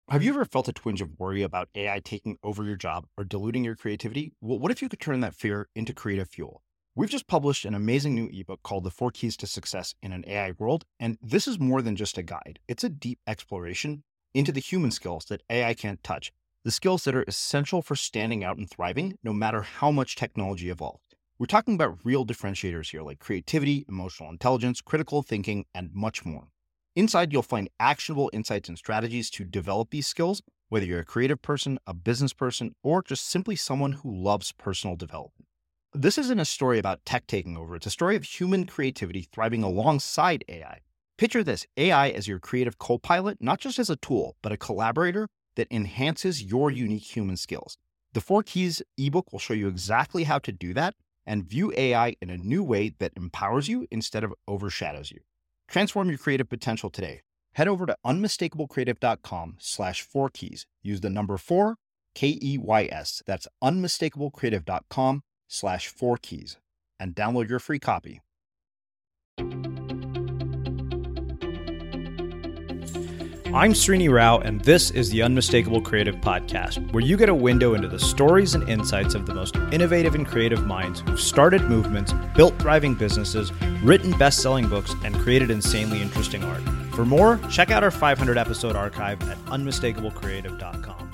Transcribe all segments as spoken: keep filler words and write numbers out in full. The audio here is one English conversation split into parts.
Have you ever felt a twinge of worry about A I taking over your job or diluting your creativity? Well, what if you could turn that fear into creative fuel? We've just published an amazing new ebook called The Four Keys to Success in an A I World, and this is more than just a guide. It's a deep exploration into the human skills that A I can't touch, the skills that are essential for standing out and thriving, no matter how much technology evolves. We're talking about real differentiators here, like creativity, emotional intelligence, critical thinking, and much more. Inside, you'll find actionable insights and strategies to develop these skills, whether you're a creative person, a business person, or just simply someone who loves personal development. This isn't a story about tech taking over. It's a story of human creativity thriving alongside A I. Picture this, A I as your creative co-pilot, not just as a tool, but a collaborator that enhances your unique human skills. The Four Keys ebook will show you exactly how to do that and view A I in a new way that empowers you instead of overshadows you. Transform your creative potential today. Head over to unmistakablecreative.com slash four keys. Use the number four, K E Y S. That's unmistakablecreative.com slash four keys and download your free copy. I'm Srini Rao, and this is the Unmistakable Creative Podcast, where you get a window into the stories and insights of the most innovative and creative minds who've started movements, built thriving businesses, written best-selling books, and created insanely interesting art. For more, check out our five hundred episode archive at unmistakable creative dot com.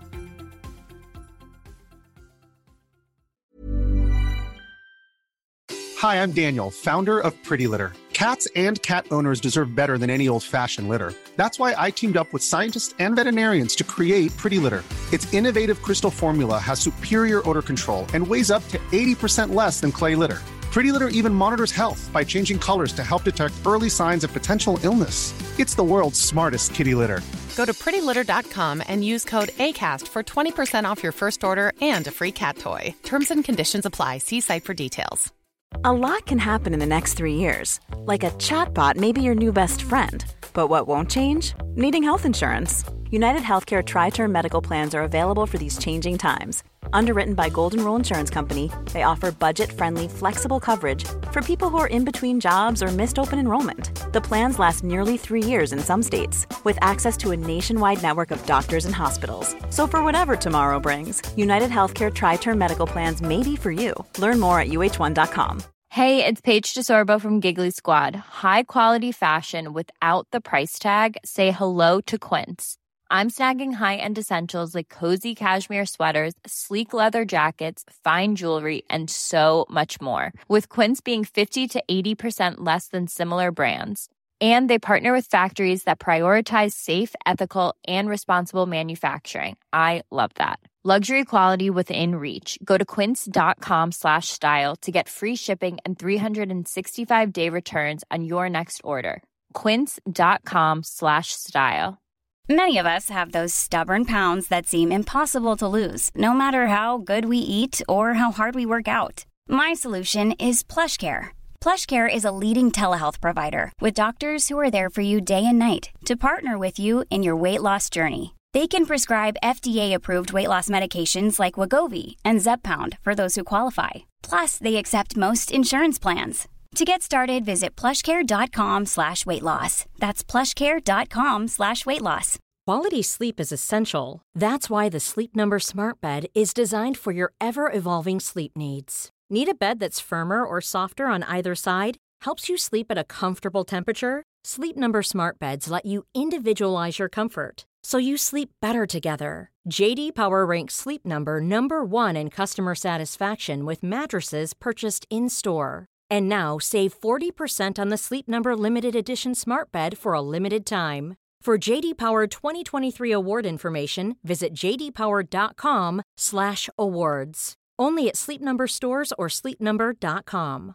Hi, I'm Daniel, founder of Pretty Litter. Cats and cat owners deserve better than any old-fashioned litter. That's why I teamed up with scientists and veterinarians to create Pretty Litter. Its innovative crystal formula has superior odor control and weighs up to eighty percent less than clay litter. Pretty Litter even monitors health by changing colors to help detect early signs of potential illness. It's the world's smartest kitty litter. Go to pretty litter dot com and use code ACAST for twenty percent off your first order and a free cat toy. Terms and conditions apply. See site for details. A lot can happen in the next three years. Like a chatbot may be your new best friend. But what won't change? Needing health insurance. United Healthcare Tri-Term Medical Plans are available for these changing times. Underwritten by Golden Rule Insurance Company, they offer budget-friendly, flexible coverage for people who are in between jobs or missed open enrollment. The plans last nearly three years in some states, with access to a nationwide network of doctors and hospitals. So for whatever tomorrow brings, United Healthcare Tri-Term Medical Plans may be for you. Learn more at U H one dot com. Hey, it's Paige DeSorbo from Giggly Squad. High quality fashion without the price tag. Say hello to Quince. I'm snagging high-end essentials like cozy cashmere sweaters, sleek leather jackets, fine jewelry, and so much more. With Quince being fifty to eighty percent less than similar brands. And they partner with factories that prioritize safe, ethical, and responsible manufacturing. I love that. Luxury quality within reach. Go to quince.com slash style to get free shipping and three sixty-five day returns on your next order. Quince.com slash style. Many of us have those stubborn pounds that seem impossible to lose, no matter how good we eat or how hard we work out. My solution is PlushCare. PlushCare is a leading telehealth provider with doctors who are there for you day and night to partner with you in your weight loss journey. They can prescribe F D A-approved weight loss medications like Wegovy and Zepbound for those who qualify. Plus, they accept most insurance plans. To get started, visit plushcare.com slash weight loss. That's plushcare.com slash weight loss. Quality sleep is essential. That's why the Sleep Number Smart Bed is designed for your ever-evolving sleep needs. Need a bed that's firmer or softer on either side? Helps you sleep at a comfortable temperature? Sleep Number Smart Beds let you individualize your comfort, so you sleep better together. J D Power ranks Sleep Number number one in customer satisfaction with mattresses purchased in-store. And now, save forty percent on the Sleep Number Limited Edition Smart Bed for a limited time. For J D Power twenty twenty-three award information, visit jdpower.com slash awards. Only at Sleep Number stores or sleep number dot com.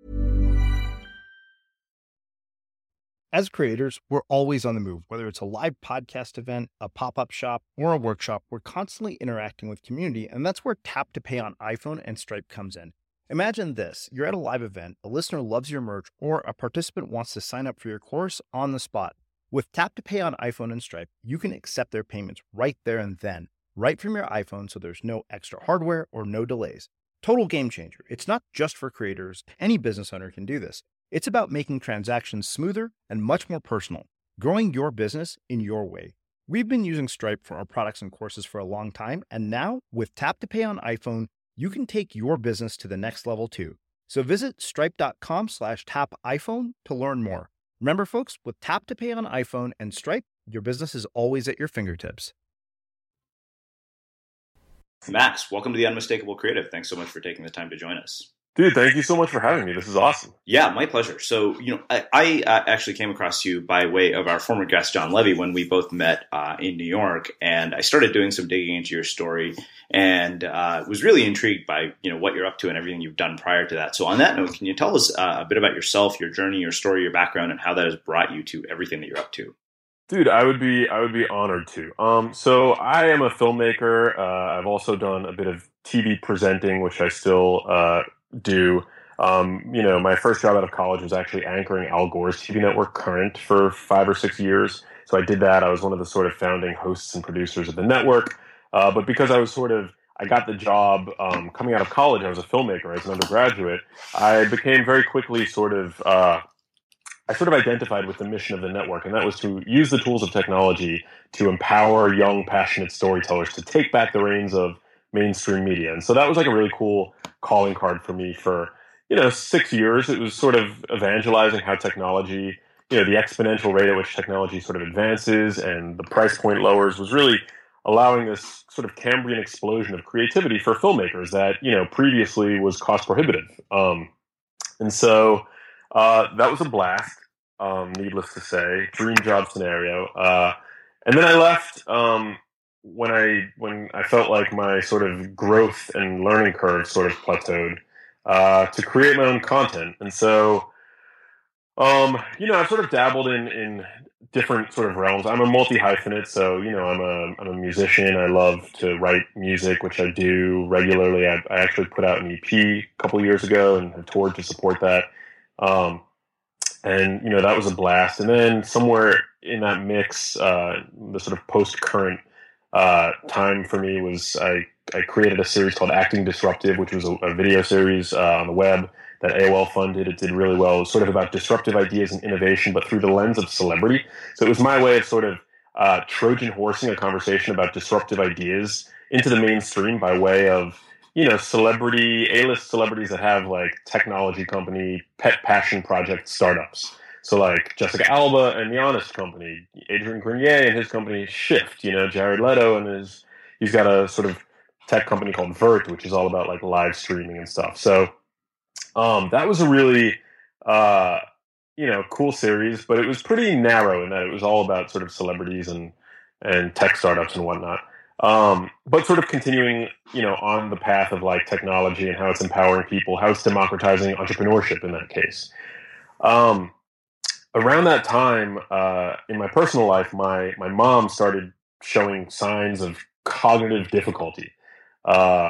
As creators, we're always on the move. Whether it's a live podcast event, a pop-up shop, or a workshop, we're constantly interacting with community, and that's where Tap to Pay on iPhone and Stripe comes in. Imagine this. You're at a live event, a listener loves your merch, or a participant wants to sign up for your course on the spot. With Tap to Pay on iPhone and Stripe, you can accept their payments right there and then, right from your iPhone, so there's no extra hardware or no delays. Total game changer. It's not just for creators. Any business owner can do this. It's about making transactions smoother and much more personal, growing your business in your way. We've been using Stripe for our products and courses for a long time, and now with Tap to Pay on iPhone, you can take your business to the next level too. So visit stripe.com slash tap iPhone to learn more. Remember, folks, with Tap to Pay on iPhone and Stripe, your business is always at your fingertips. Max, welcome to the Unmistakable Creative. Thanks so much for taking the time to join us. Dude, thank you so much for having me. This is awesome. Yeah, my pleasure. So, you know, I, I uh, actually came across you by way of our former guest, John Levy, when we both met uh, in New York. And I started doing some digging into your story and uh, was really intrigued by, you know, what you're up to and everything you've done prior to that. So on that note, can you tell us uh, a bit about yourself, your journey, your story, your background, and how that has brought you to everything that you're up to? Dude, I would be I would be honored to. Um, so I am a filmmaker. Uh, I've also done a bit of T V presenting, which I still uh, do. Um, you know, my first job out of college was actually anchoring Al Gore's T V network Current for five or six years. So I did that. I was one of the sort of founding hosts and producers of the network. Uh, but because I was sort of, I got the job um, coming out of college, I was a filmmaker as an undergraduate, I became very quickly sort of, uh, I sort of identified with the mission of the network, and that was to use the tools of technology to empower young, passionate storytellers to take back the reins of mainstream media. And so that was like a really cool calling card for me for, you know, six years. It was sort of evangelizing how technology, you know, the exponential rate at which technology sort of advances and the price point lowers was really allowing this sort of Cambrian explosion of creativity for filmmakers that, you know, previously was cost prohibitive. Um, and so uh, that was a blast, um, needless to say, dream job scenario. Uh, and then I left um, when I when I felt like my sort of growth and learning curve sort of plateaued. Uh, to create my own content. And so, um, you know, I've sort of dabbled in, in different sort of realms. I'm a multi-hyphenate, so, you know, I'm a, I'm a musician. I love to write music, which I do regularly. I, I actually put out an E P a couple of years ago and have toured to support that. Um, and, you know, that was a blast. And then somewhere in that mix, uh, the sort of post-current uh, time for me was I I created a series called Acting Disruptive, which was a, a video series uh, on the web that A O L funded. It did really well. It was sort of about disruptive ideas and innovation, but through the lens of celebrity. So it was my way of sort of uh, Trojan horsing a conversation about disruptive ideas into the mainstream by way of, you know, celebrity, A-list celebrities that have like technology company, pet passion project startups. So like Jessica Alba and The Honest Company, Adrian Grenier and his company Shift, you know, Jared Leto and his, he's got a sort of tech company called Vert, which is all about like live streaming and stuff. So um, that was a really, uh, you know, cool series, but it was pretty narrow in that it was all about sort of celebrities and, and tech startups and whatnot. Um, but sort of continuing, you know, on the path of like technology and how it's empowering people, how it's democratizing entrepreneurship in that case. Um, around that time, uh, in my personal life, my, my mom started showing signs of cognitive difficulty. Uh,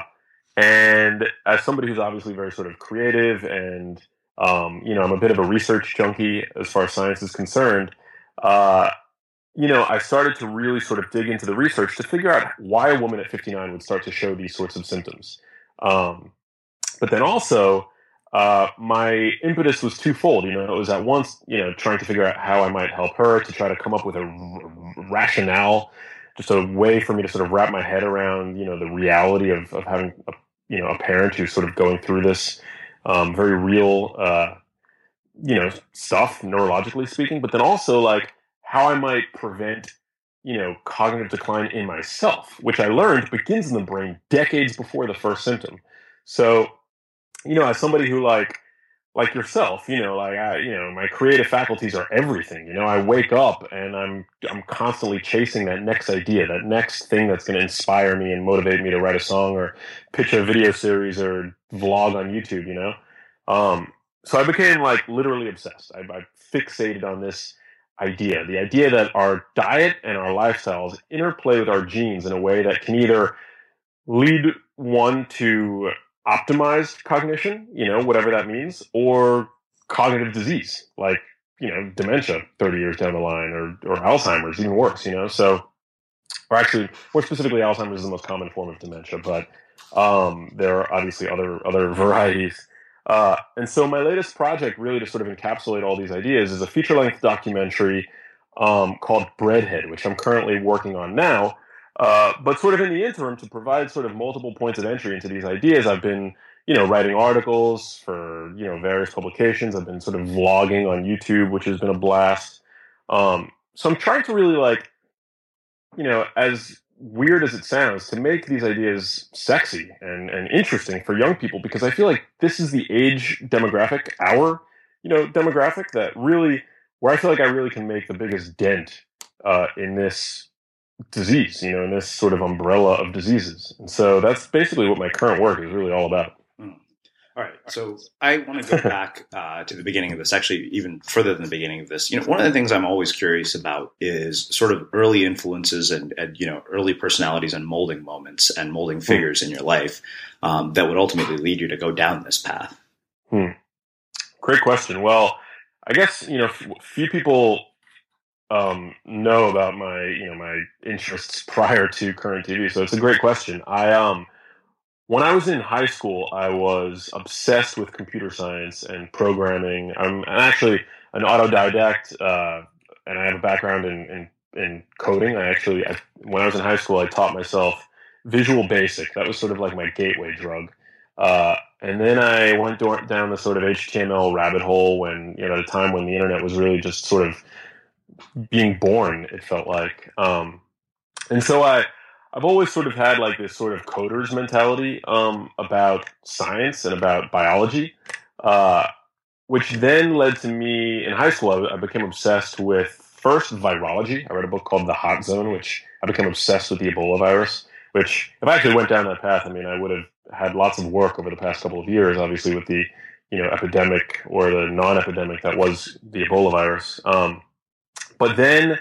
and as somebody who's obviously very sort of creative and, um, you know, I'm a bit of a research junkie as far as science is concerned, uh, you know, I started to really sort of dig into the research to figure out why a woman at fifty-nine would start to show these sorts of symptoms. Um, but then also, uh, my impetus was twofold. You know, it was at once, you know, trying to figure out how I might help her, to try to come up with a r- rationale, just a way for me to sort of wrap my head around, you know, the reality of, of having, a, you know, a parent who's sort of going through this um, very real, uh, you know, stuff, neurologically speaking, but then also like how I might prevent, you know, cognitive decline in myself, which I learned begins in the brain decades before the first symptom. So, you know, as somebody who like, like yourself, you know, like I, you know, my creative faculties are everything. You know, I wake up and I'm I'm constantly chasing that next idea, that next thing that's going to inspire me and motivate me to write a song or pitch a video series or vlog on YouTube. You know, um, so I became like literally obsessed. I, I fixated on this idea, the idea that our diet and our lifestyles interplay with our genes in a way that can either lead one to optimized cognition, you know, whatever that means, or cognitive disease, like, you know, dementia thirty years down the line, or, or Alzheimer's, even worse, you know, so, or actually, more specifically, Alzheimer's is the most common form of dementia, but um, there are obviously other, other varieties. Uh, and so my latest project, really to sort of encapsulate all these ideas, is a feature-length documentary um, called Breadhead, which I'm currently working on now. Uh, but sort of in the interim, to provide sort of multiple points of entry into these ideas, I've been, you know, writing articles for, you know, various publications. I've been sort of vlogging on YouTube, which has been a blast. Um, so I'm trying to really, like, you know, as weird as it sounds, to make these ideas sexy and, and interesting for young people, because I feel like this is the age demographic, our, you know, demographic that really, where I feel like I really can make the biggest dent uh, in this disease, you know, in this sort of umbrella of diseases. And so that's basically what my current work is really all about. Mm. All right. So I want to go back uh, to the beginning of this, actually even further than the beginning of this. You know, one of the things I'm always curious about is sort of early influences and, and you know, early personalities and molding moments and molding figures mm. in your life um, that would ultimately lead you to go down this path. Hmm. Great question. Well, I guess, you know, f- few people um, know about my, you know, my interests prior to Current T V. So it's a great question. I, um, When I was in high school, I was obsessed with computer science and programming. I'm, I'm actually an autodidact, uh, and I have a background in, in, in coding. I actually, I, when I was in high school, I taught myself Visual Basic. That was sort of like my gateway drug. Uh, and then I went do- down the sort of H T M L rabbit hole when, you know, at a time when the internet was really just sort of being born, it felt like. Um, and so I... I've always sort of had like this sort of coder's mentality um, about science and about biology, uh, which then led to me in high school. I, I became obsessed with first virology. I read a book called The Hot Zone, which I became obsessed with the Ebola virus, which if I actually went down that path, I mean, I would have had lots of work over the past couple of years, obviously with the, you know, epidemic or the non-epidemic that was the Ebola virus. Um, but then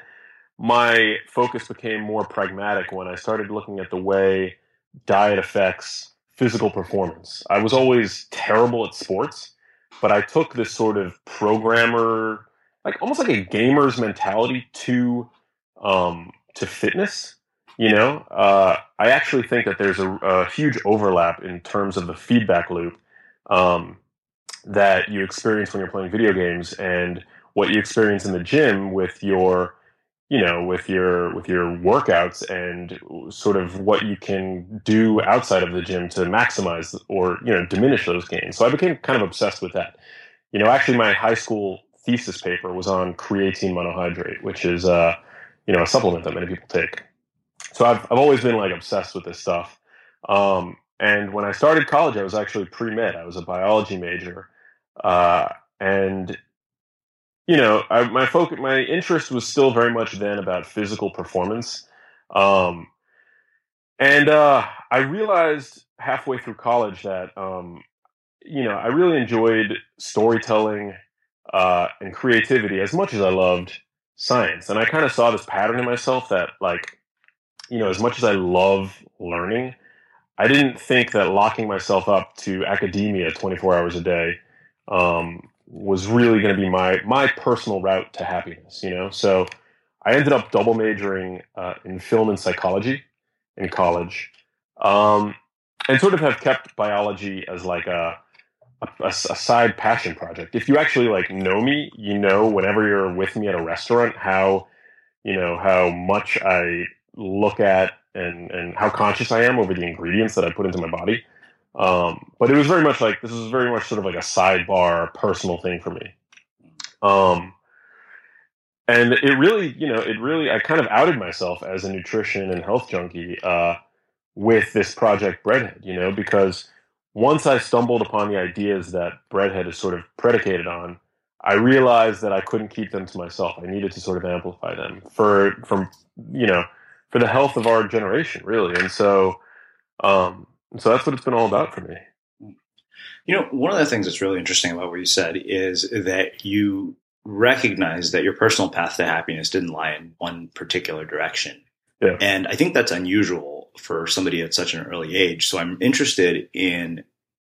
my focus became more pragmatic when I started looking at the way diet affects physical performance. I was always terrible at sports, but I took this sort of programmer, like almost like a gamer's mentality to um, to fitness. You know, uh, I actually think that there's a, a huge overlap in terms of the feedback loop um, that you experience when you're playing video games and what you experience in the gym with your you know, with your with your workouts and sort of what you can do outside of the gym to maximize or, you know, diminish those gains. So I became kind of obsessed with that. You know, actually my high school thesis paper was on creatine monohydrate, which is, uh, you know, a supplement that many people take. So I've I've always been like obsessed with this stuff. Um, and when I started college, I was actually pre-med. I was a biology major. Uh, and You know, I, my focus, my interest was still very much then about physical performance, um, and uh, I realized halfway through college that um, you know I really enjoyed storytelling uh, and creativity as much as I loved science, and I kind of saw this pattern in myself that, like, you know, as much as I love learning, I didn't think that locking myself up to academia twenty-four hours a day Um, was really going to be my my personal route to happiness, you know? So I ended up double majoring uh, in film and psychology in college, um, and sort of have kept biology as like a, a, a side passion project. If you actually like know me, you know, whenever you're with me at a restaurant, how, you know, how much I look at and, and how conscious I am over the ingredients that I put into my body. Um, but it was very much like, this was very much sort of like a sidebar personal thing for me. Um, and it really, you know, it really, I kind of outed myself as a nutrition and health junkie, uh, with this project Breadhead, you know, because once I stumbled upon the ideas that Breadhead is sort of predicated on, I realized that I couldn't keep them to myself. I needed to sort of amplify them for, from, you know, for the health of our generation, really. And so, um, so that's what it's been all about for me. You know, one of the things that's really interesting about what you said is that you recognize that your personal path to happiness didn't lie in one particular direction. Yeah. And I think that's unusual for somebody at such an early age. So I'm interested in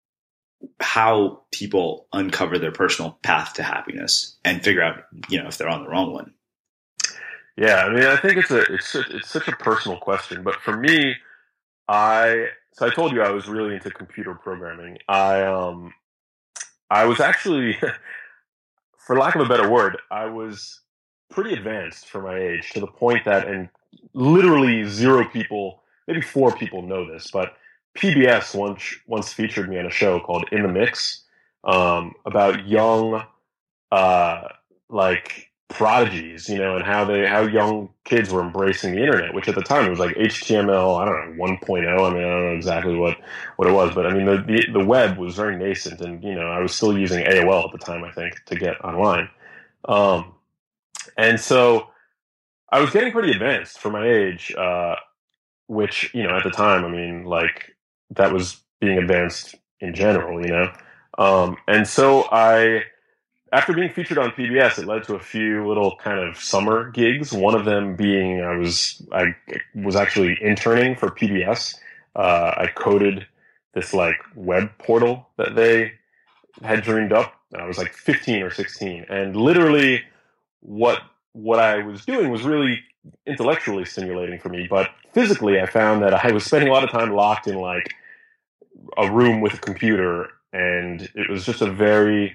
how people uncover their personal path to happiness and figure out, you know, if they're on the wrong one. Yeah, I mean, I think it's a it's it's such a personal question, but for me, I so I told you I was really into computer programming. I um I was actually, for lack of a better word, I was pretty advanced for my age, to the point that, and literally zero people, maybe four people know this, but P B S once once featured me on a show called In the Mix, um, about young, uh, like prodigies, you know, and how they how young kids were embracing the internet, which at the time it was like H T M L, I don't know, one point oh. I mean, I don't know exactly what, what it was, but I mean, the, the the web was very nascent, and you know, I was still using A O L at the time, I think, to get online, um, and so I was getting pretty advanced for my age, uh, which, you know, at the time, I mean, like, that was being advanced in general, you know, um, and so I. After being featured on P B S, it led to a few little kind of summer gigs. One of them being I was I was actually interning for P B S. Uh, I coded this like web portal that they had dreamed up. I was like fifteen or sixteen, and literally what what I was doing was really intellectually stimulating for me. But physically, I found that I was spending a lot of time locked in like a room with a computer, and it was just a very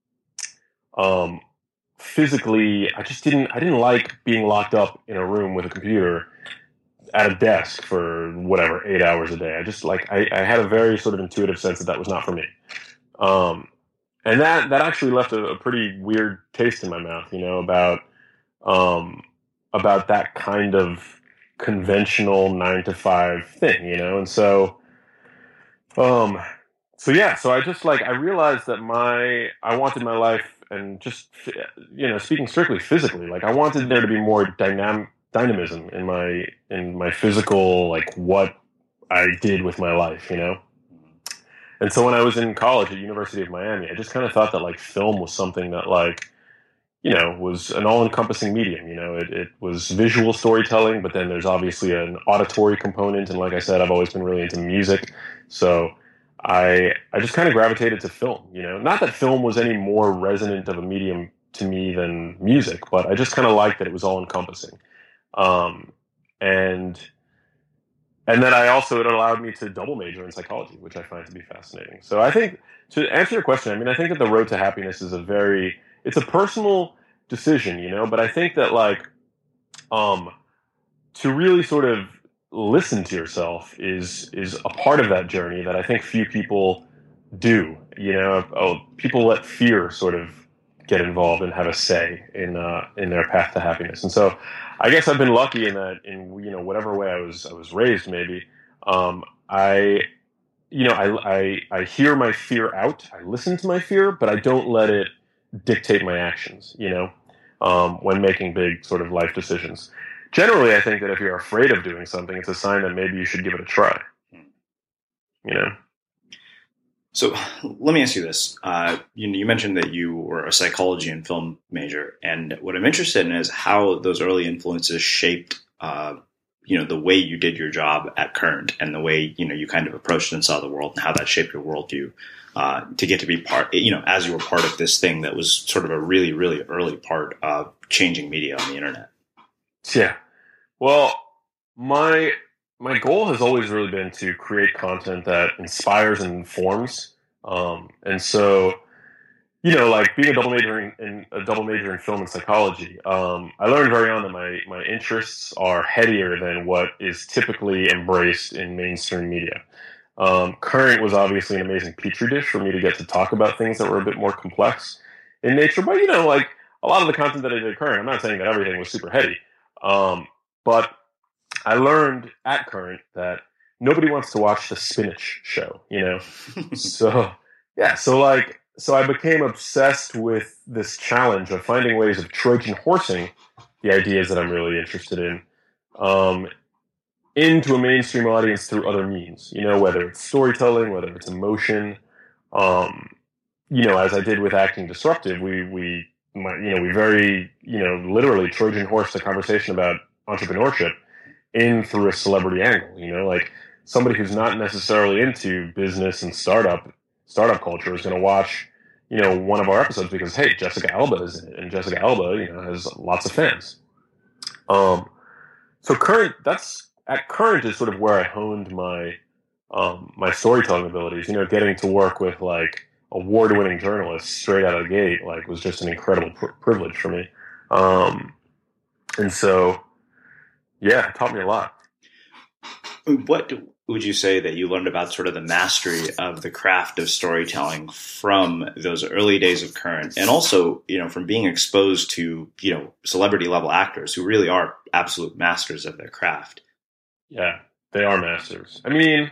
Um, physically, I just didn't, I didn't like being locked up in a room with a computer at a desk for whatever, eight hours a day. I just like, I, I had a very sort of intuitive sense that that was not for me. Um, and that, that actually left a, a pretty weird taste in my mouth, you know, about, um, about that kind of conventional nine to five thing, you know? And so, um, so yeah, so I just like, I realized that my, I wanted my life, and just, you know, speaking strictly physically, like I wanted there to be more dynam- dynamism in my in my physical, like what I did with my life, you know. And so when I was in college at University of Miami, I just kind of thought that like film was something that like, you know, was an all-encompassing medium. You know, it, it was visual storytelling, but then there's obviously an auditory component. And like I said, I've always been really into music, so I I just kind of gravitated to film, you know. Not that film was any more resonant of a medium to me than music, but I just kind of liked that it was all encompassing. Um, and and then I also, it allowed me to double major in psychology, which I find to be fascinating. So I think, to answer your question, I mean, I think that the road to happiness is a very, it's a personal decision, you know, but I think that like, um, to really sort of listen to yourself is is a part of that journey that I think few people do. You know, oh, people let fear sort of get involved and have a say in uh, in their path to happiness. And so, I guess I've been lucky in that, in you know whatever way I was I was raised, maybe um, I you know I, I I hear my fear out. I listen to my fear, but I don't let it dictate my actions. You know, um, when making big sort of life decisions. Generally, I think that if you're afraid of doing something, it's a sign that maybe you should give it a try. You know? So let me ask you this. Uh, you, you mentioned that you were a psychology and film major. And what I'm interested in is how those early influences shaped, uh, you know, the way you did your job at Current, and the way, you know, you kind of approached and saw the world, and how that shaped your worldview uh, to get to be part, you know, as you were part of this thing that was sort of a really, really early part of changing media on the internet. Yeah. Well, my my goal has always really been to create content that inspires and informs. Um, and so, you know, like being a double major in, in a double major in film and psychology, um, I learned very on that my my interests are headier than what is typically embraced in mainstream media. Um, Current was obviously an amazing petri dish for me to get to talk about things that were a bit more complex in nature. But you know, like a lot of the content that I did at Current, I'm not saying that everything was super heady. Um, But I learned at Current that nobody wants to watch the spinach show, you know? so, yeah, so like, so I became obsessed with this challenge of finding ways of Trojan horsing the ideas that I'm really interested in, um, into a mainstream audience through other means, you know, whether it's storytelling, whether it's emotion. Um, you know, as I did with Acting Disruptive, we, we, my, you know, we very, you know, literally Trojan horsed a conversation about entrepreneurship in through a celebrity angle, you know, like somebody who's not necessarily into business and startup startup culture is going to watch, you know, one of our episodes because, hey, Jessica Alba is in it, and Jessica Alba, you know, has lots of fans. Um, so current, that's at Current is sort of where I honed my um, my storytelling abilities. You know, getting to work with like award-winning journalists straight out of the gate, like, was just an incredible pr- privilege for me. Um, and so, yeah, it taught me a lot. What would you say that you learned about sort of the mastery of the craft of storytelling from those early days of Current, and also, you know, from being exposed to, you know, celebrity level actors who really are absolute masters of their craft? Yeah, they are masters. I mean,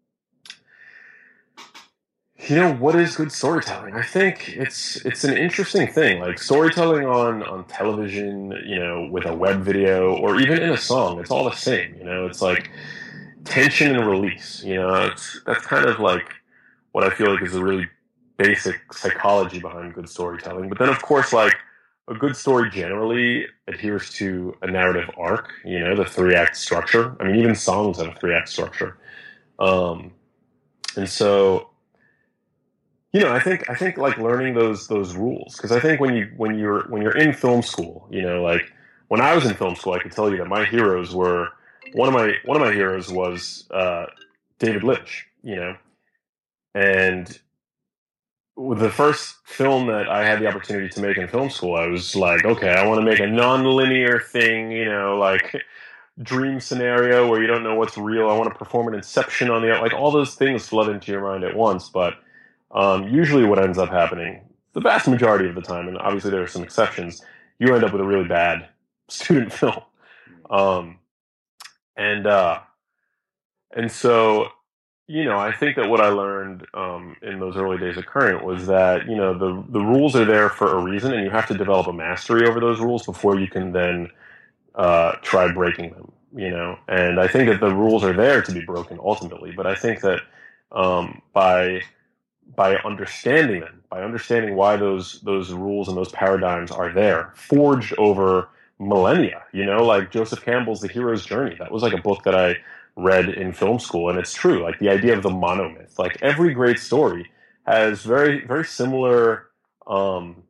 you know, what is good storytelling? I think it's it's an interesting thing. Like storytelling on, on television, you know, with a web video, or even in a song, it's all the same. You know, it's like tension and release. You know, it's that's kind of like what I feel like is a really basic psychology behind good storytelling. But then, of course, like a good story generally adheres to a narrative arc. You know, the three act structure. I mean, even songs have a three act structure. Um, and so. You know, I think I think like learning those those rules, because I think when you when you're when you're in film school, you know, like when I was in film school, I could tell you that my heroes were one of my one of my heroes was uh, David Lynch, you know, and with the first film that I had the opportunity to make in film school, I was like, okay, I want to make a non-linear thing, you know, like dream scenario where you don't know what's real. I want to perform an Inception on the like all those things flood into your mind at once, but Um, usually what ends up happening, the vast majority of the time, and obviously there are some exceptions, you end up with a really bad student film. Um, and, uh, and so, you know, I think that what I learned, um, in those early days of Current was that, you know, the, the rules are there for a reason, and you have to develop a mastery over those rules before you can then, uh, try breaking them, you know, and I think that the rules are there to be broken ultimately, but I think that, um, by, by understanding them, by understanding why those those rules and those paradigms are there, forged over millennia, you know, like Joseph Campbell's The Hero's Journey. That was like a book that I read in film school, and it's true. Like the idea of the monomyth, like every great story has very, very similar, um,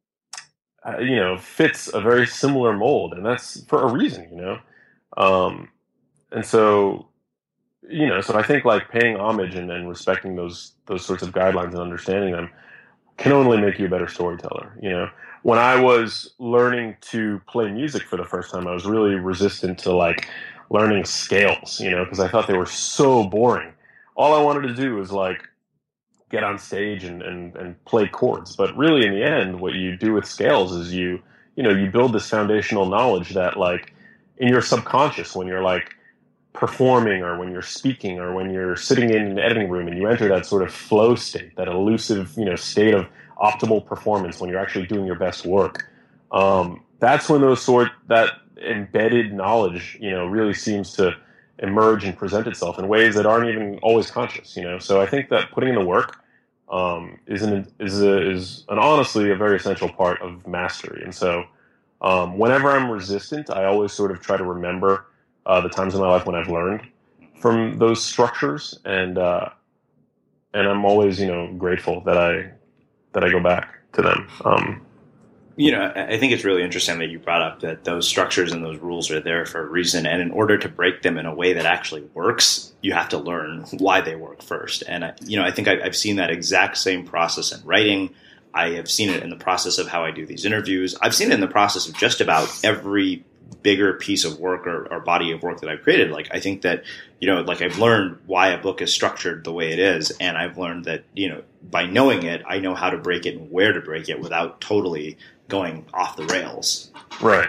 uh, you know, fits a very similar mold, and that's for a reason, you know. Um, and so, you know, so I think like paying homage and, and respecting those those sorts of guidelines and understanding them can only make you a better storyteller. You know, when I was learning to play music for the first time, I was really resistant to like learning scales, you know, because I thought they were so boring. All I wanted to do was like get on stage and, and, and play chords. But really in the end, what you do with scales is you, you know, you build this foundational knowledge that like in your subconscious, when you're like performing or when you're speaking or when you're sitting in an editing room and you enter that sort of flow state, that elusive, you know, state of optimal performance when you're actually doing your best work. Um, that's when those sort, that embedded knowledge, you know, really seems to emerge and present itself in ways that aren't even always conscious, you know? So I think that putting in the work, um, is an, is a, is an honestly a very essential part of mastery. And so, um, whenever I'm resistant, I always sort of try to remember Uh, the times in my life when I've learned from those structures, and uh, and I'm always, you know, grateful that I that I go back to them. Um, you know, I think it's really interesting that you brought up that those structures and those rules are there for a reason, and in order to break them in a way that actually works, you have to learn why they work first. And I, you know, I think I've seen that exact same process in writing. I have seen it in the process of how I do these interviews. I've seen it in the process of just about every bigger piece of work or, or body of work that I've created. Like, I think that, you know, like I've learned why a book is structured the way it is. And I've learned that, you know, by knowing it, I know how to break it and where to break it without totally going off the rails. Right.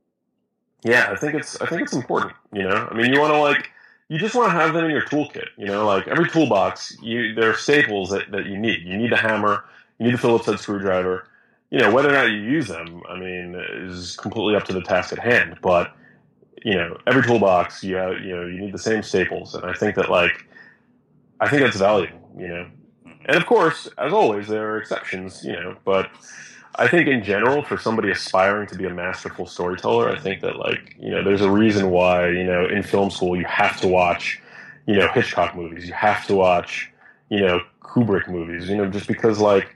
Yeah. I think it's, I think it's important, you know, I mean, you want to like, you just want to have them in your toolkit, you know, like every toolbox, you, there are staples that, that you need. You need a hammer, you need a Phillips head screwdriver. You know, whether or not you use them, I mean, is completely up to the task at hand. But, you know, every toolbox, you have, you know, you need the same staples. And I think that, like, I think that's valuable, you know. And, of course, as always, there are exceptions, you know. But I think in general, for somebody aspiring to be a masterful storyteller, I think that, like, you know, there's a reason why, you know, in film school you have to watch, you know, Hitchcock movies. You have to watch, you know, Kubrick movies, you know, just because, like,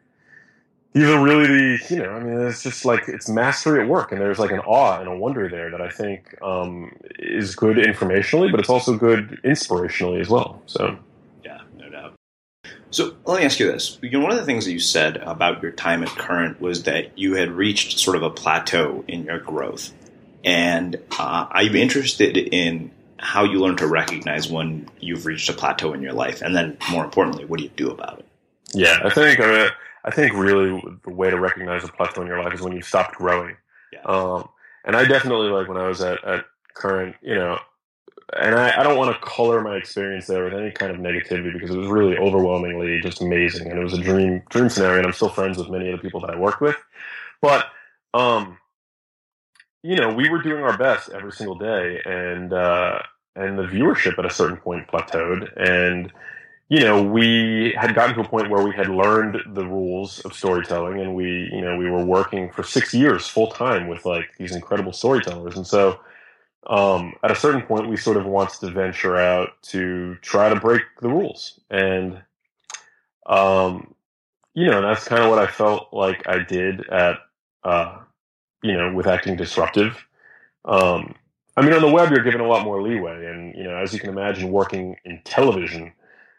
these are really the, you know, I mean, it's just like, it's mastery at work. And there's like an awe and a wonder there that I think um, is good informationally, but it's also good inspirationally as well. So, yeah, no doubt. So let me ask you this. You know, one of the things that you said about your time at Current was that you had reached sort of a plateau in your growth. And uh, I'm interested in how you learn to recognize when you've reached a plateau in your life, and then more importantly, what do you do about it? Yeah, I think uh, I think really the way to recognize a plateau in your life is when you've stopped growing. Yeah. Um, and I definitely, like, when I was at, at Current, you know, and I, I don't want to color my experience there with any kind of negativity, because it was really overwhelmingly just amazing, and it was a dream dream scenario, and I'm still friends with many of the people that I worked with. But um, you know, we were doing our best every single day, and uh, and the viewership at a certain point plateaued, and you know, we had gotten to a point where we had learned the rules of storytelling, and we, you know, we were working for six years full time with like these incredible storytellers, and so um, at a certain point, we sort of wanted to venture out to try to break the rules, and um, you know, that's kind of what I felt like I did at. Uh, you know, with Acting Disruptive. Um, I mean, on the web, you're given a lot more leeway. And, you know, as you can imagine, working in television,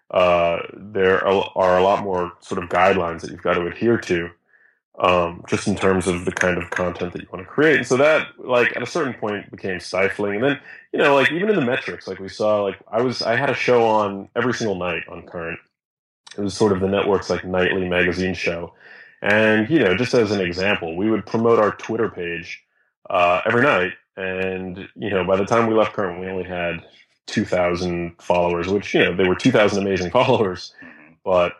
uh, there are a lot more sort of guidelines that you've got to adhere to, um, just in terms of the kind of content that you want to create. And so that, like, at a certain point became stifling. And then, you know, like, even in the metrics, like we saw, like, I was, I had a show on every single night on Current. It was sort of the network's, like, nightly magazine show. And, you know, just as an example, we would promote our Twitter page uh, every night. And, you know, by the time we left Current, we only had two thousand followers, which, you know, they were two thousand amazing followers. But,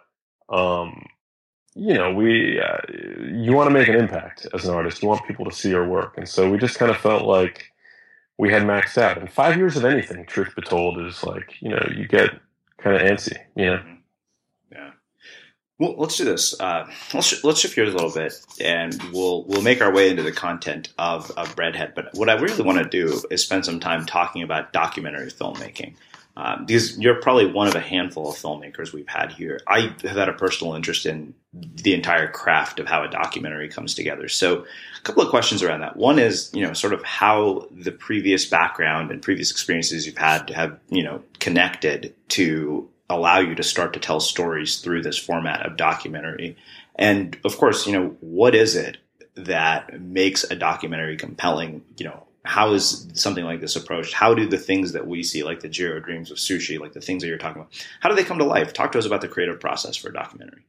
um, you know, we, uh, you want to make an impact as an artist. You want people to see your work. And so we just kind of felt like we had maxed out. And five years of anything, truth be told, is like, you know, you get kind of antsy, you know? Yeah. Well, let's do this. Uh, let's let's shift gears a little bit, and we'll we'll make our way into the content of, of Breadhead. But what I really want to do is spend some time talking about documentary filmmaking, um, because you're probably one of a handful of filmmakers we've had here. I have had a personal interest in the entire craft of how a documentary comes together. So, a couple of questions around that. One is, you know, sort of how the previous background and previous experiences you've had have, you know, connected to allow you to start to tell stories through this format of documentary. And of course, you know, what is it that makes a documentary compelling? You know, how is something like this approached? How do the things that we see, like the Jiro Dreams of Sushi, like the things that you're talking about, how do they come to life? Talk to us about the creative process for a documentary.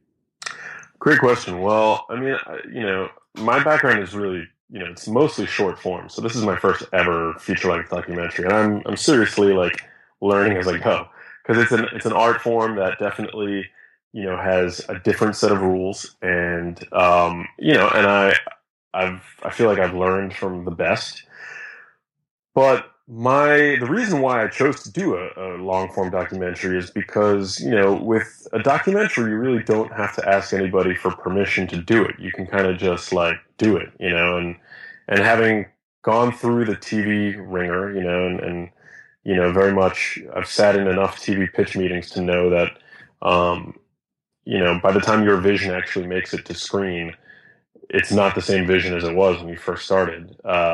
Great question. Well, I mean, you know, my background is really, you know, it's mostly short form. So this is my first ever feature-length documentary, and I'm I'm seriously like learning as I go. Because it's an it's an art form that definitely, you know, has a different set of rules, and um, you know, and I I've I feel like I've learned from the best. But my the reason why I chose to do a, a long form documentary is because, you know, with a documentary, you really don't have to ask anybody for permission to do it. You can kind of just like do it, you know, and and having gone through the T V ringer, you know, and, and you know, very much, I've sat in enough T V pitch meetings to know that, um, you know, by the time your vision actually makes it to screen, it's not the same vision as it was when you first started. Uh,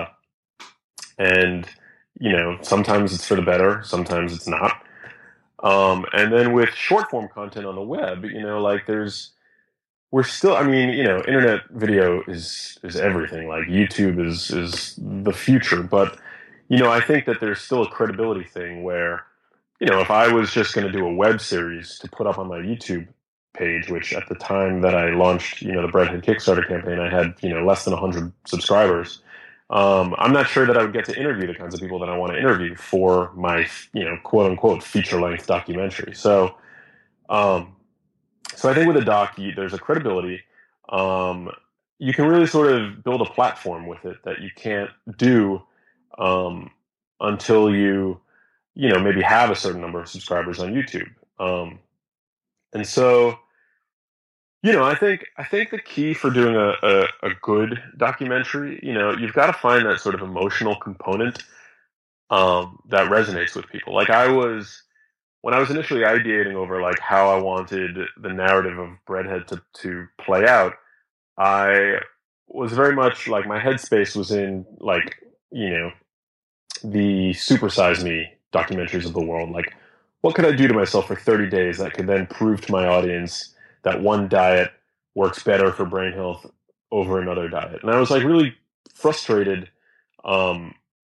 and, you know, sometimes it's for the better, sometimes it's not. Um, and then with short form content on the web, you know, like there's, we're still, I mean, you know, internet video is, is everything. Like YouTube is, is the future, but you know, I think that there's still a credibility thing where, you know, if I was just going to do a web series to put up on my YouTube page, which at the time that I launched, you know, the Breadhead Kickstarter campaign, I had, you know, less than one hundred subscribers. Um, I'm not sure that I would get to interview the kinds of people that I want to interview for my, you know, quote unquote feature-length documentary. So, um, so I think with a doc, you, there's a credibility. Um, you can really sort of build a platform with it that you can't do Um, until you, you know, maybe have a certain number of subscribers on YouTube. Um, and so, you know, I think, I think the key for doing a, a, a good documentary, you know, you've got to find that sort of emotional component, um, that resonates with people. Like I was, when I was initially ideating over like how I wanted the narrative of Breadhead to, to play out, I was very much like my headspace was in like, you know, the Super Size Me documentaries of the world. Like, what could I do to myself for thirty days that could then prove to my audience that one diet works better for brain health over another diet? And I was like really frustrated um,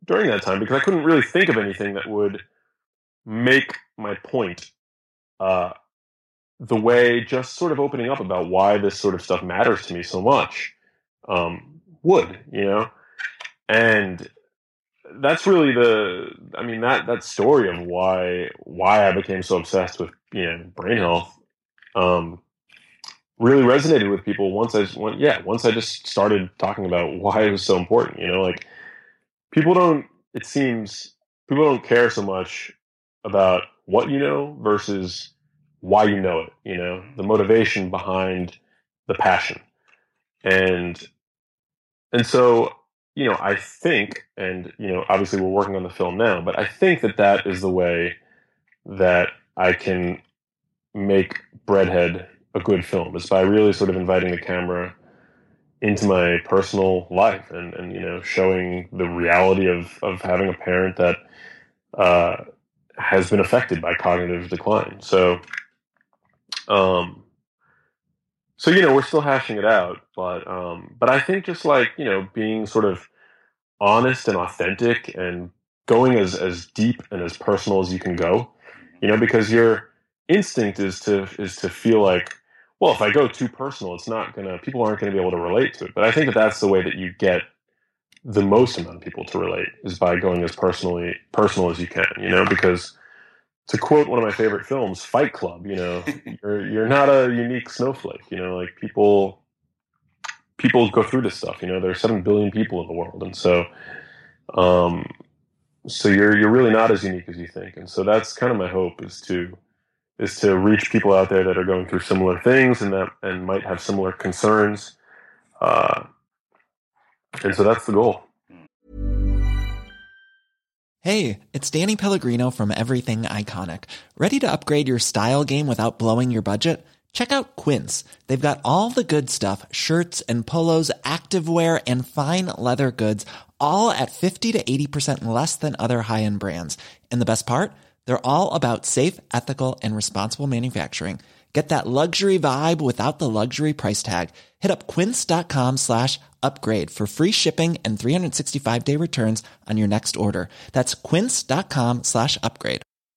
during that time because I couldn't really think of anything that would make my point uh, the way just sort of opening up about why this sort of stuff matters to me so much um, would, you know? And that's really the, I mean, that, that story of why, why I became so obsessed with, you know, brain health, um, really resonated with people once I, went, yeah, once I just started talking about why it was so important, you know, like people don't, it seems people don't care so much about what you know versus why you know it, you know, the motivation behind the passion. And, and so, you know, I think, and, you know, obviously we're working on the film now, but I think that that is the way that I can make Breadhead a good film, is by really sort of inviting the camera into my personal life and, and you know, showing the reality of, of having a parent that uh, has been affected by cognitive decline. So, um, So, you know, we're still hashing it out, but um, but I think just like, you know, being sort of honest and authentic and going as, as deep and as personal as you can go, you know, because your instinct is to is to feel like, well, if I go too personal, it's not going to, people aren't going to be able to relate to it. But I think that that's the way that you get the most amount of people to relate, is by going as personally personal as you can, you know, because to quote one of my favorite films, Fight Club, you know, you're you're not a unique snowflake, you know, like people people go through this stuff, you know, there's seven billion people in the world. And so um so you're you're really not as unique as you think. And so that's kind of my hope, is to is to reach people out there that are going through similar things and that and might have similar concerns. Uh and so that's the goal. Hey, it's Danny Pellegrino from Everything Iconic. Ready to upgrade your style game without blowing your budget? Check out Quince. They've got all the good stuff, shirts and polos, activewear, and fine leather goods, all at fifty to eighty percent less than other high-end brands. And the best part? They're all about safe, ethical, and responsible manufacturing. Get that luxury vibe without the luxury price tag. Hit up quince.com slash upgrade for free shipping and three sixty-five day returns on your next order. That's quince.com slash upgrade.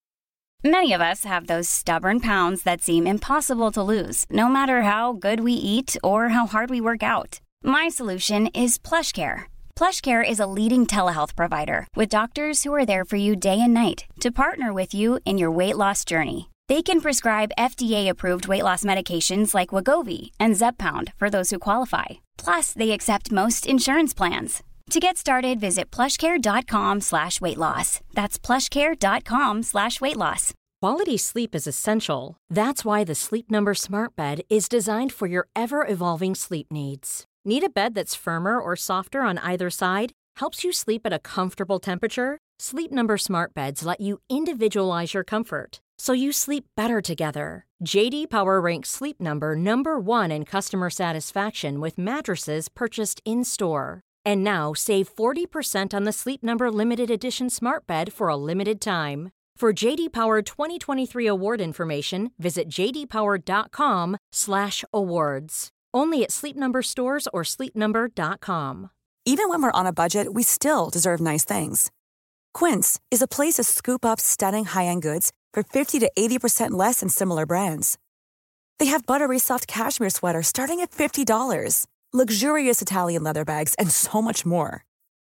Many of us have those stubborn pounds that seem impossible to lose, no matter how good we eat or how hard we work out. My solution is PlushCare. PlushCare is a leading telehealth provider with doctors who are there for you day and night to partner with you in your weight loss journey. They can prescribe F D A-approved weight loss medications like Wegovy and Zepbound for those who qualify. Plus, they accept most insurance plans. To get started, visit plushcare.com slash weight loss. That's plushcare.com slash weight loss. Quality sleep is essential. That's why the Sleep Number Smart Bed is designed for your ever-evolving sleep needs. Need a bed that's firmer or softer on either side? Helps you sleep at a comfortable temperature? Sleep Number Smart Beds let you individualize your comfort, so you sleep better together. J D Power ranks Sleep Number number one in customer satisfaction with mattresses purchased in-store. And now save forty percent on the Sleep Number Limited Edition Smart Bed for a limited time. For J D Power twenty twenty-three award information, visit jdpower.com slash awards. Only at Sleep Number stores or sleep number dot com. Even when we're on a budget, we still deserve nice things. Quince is a place to scoop up stunning high-end goods for fifty to eighty percent less than similar brands. They have buttery soft cashmere sweaters starting at fifty dollars, luxurious Italian leather bags, and so much more.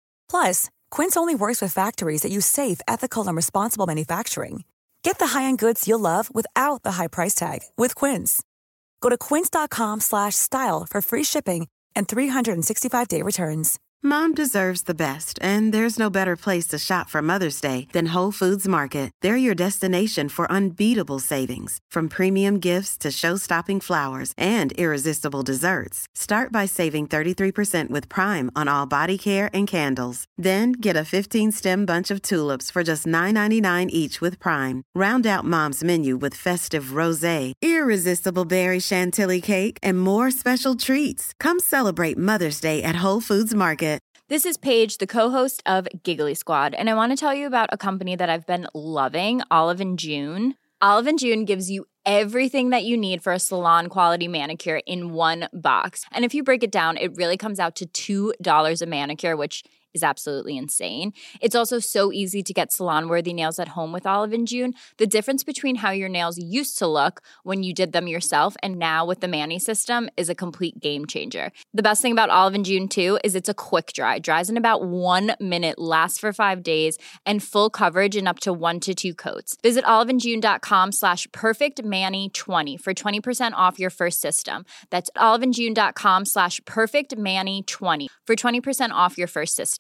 Plus, Quince only works with factories that use safe, ethical, and responsible manufacturing. Get the high-end goods you'll love without the high price tag with Quince. Go to quince.com slash style for free shipping and three sixty-five day returns. Mom deserves the best, and there's no better place to shop for Mother's Day than Whole Foods Market. They're your destination for unbeatable savings, from premium gifts to show-stopping flowers and irresistible desserts. Start by saving thirty-three percent with Prime on all body care and candles. Then get a fifteen-stem bunch of tulips for just nine ninety-nine each with Prime. Round out Mom's menu with festive rosé, irresistible berry chantilly cake, and more special treats. Come celebrate Mother's Day at Whole Foods Market. This is Paige, the co-host of Giggly Squad, and I want to tell you about a company that I've been loving, Olive and June. Olive and June gives you everything that you need for a salon-quality manicure in one box. And if you break it down, it really comes out to two dollars a manicure, which is absolutely insane. It's also so easy to get salon-worthy nails at home with Olive and June. The difference between how your nails used to look when you did them yourself and now with the Mani system is a complete game changer. The best thing about Olive and June, too, is it's a quick dry. Dries in about one minute, lasts for five days, and full coverage in up to one to two coats. Visit oliveandjune.com slash perfectmani20 for twenty percent off your first system. That's oliveandjune.com slash perfectmani20 for twenty percent off your first system.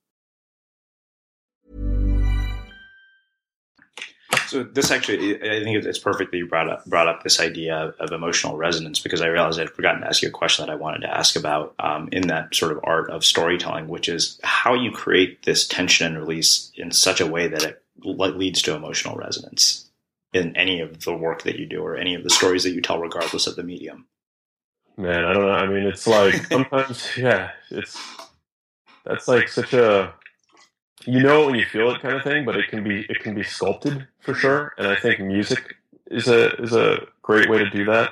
So this actually, I think it's perfect that you brought up brought up this idea of emotional resonance, because I realized I'd forgotten to ask you a question that I wanted to ask about um, in that sort of art of storytelling, which is how you create this tension and release in such a way that it leads to emotional resonance in any of the work that you do or any of the stories that you tell, regardless of the medium. Man, I don't know. I mean, it's like sometimes, yeah, it's that's like such a, you know it when you feel it kind of thing, but it can be it can be sculpted for sure. And I think music is a is a great way to do that.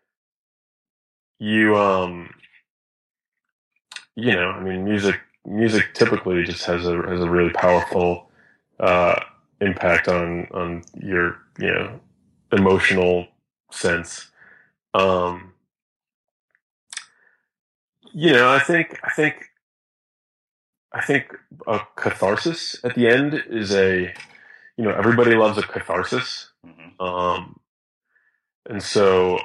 You um, you know, I mean, music music typically just has a has a really powerful uh, impact on on your you know emotional sense. Um, you know, I think I think. I think a catharsis at the end is a, you know, everybody loves a catharsis. Mm-hmm. Um, and so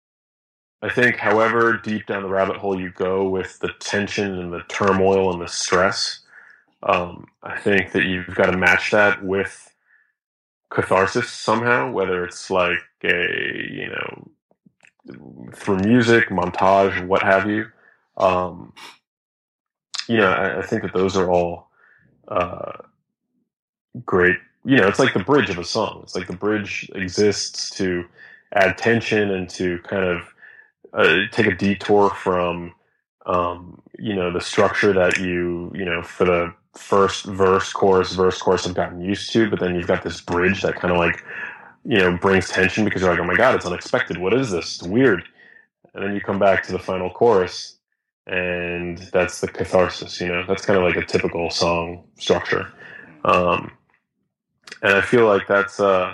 I think however deep down the rabbit hole you go with the tension and the turmoil and the stress, um, I think that you've got to match that with catharsis somehow, whether it's like a, you know, through music, montage, what have you. Um, You know, I, I think that those are all uh, great. You know, it's like the bridge of a song. It's like the bridge exists to add tension and to kind of uh, take a detour from, um, you know, the structure that you, you know, for the first verse, chorus, verse, chorus have gotten used to. But then you've got this bridge that kind of like, you know, brings tension because you're like, oh my God, it's unexpected. What is this? It's weird. And then you come back to the final chorus. And that's the catharsis, you know, that's kind of like a typical song structure. Um, and I feel like that's, uh,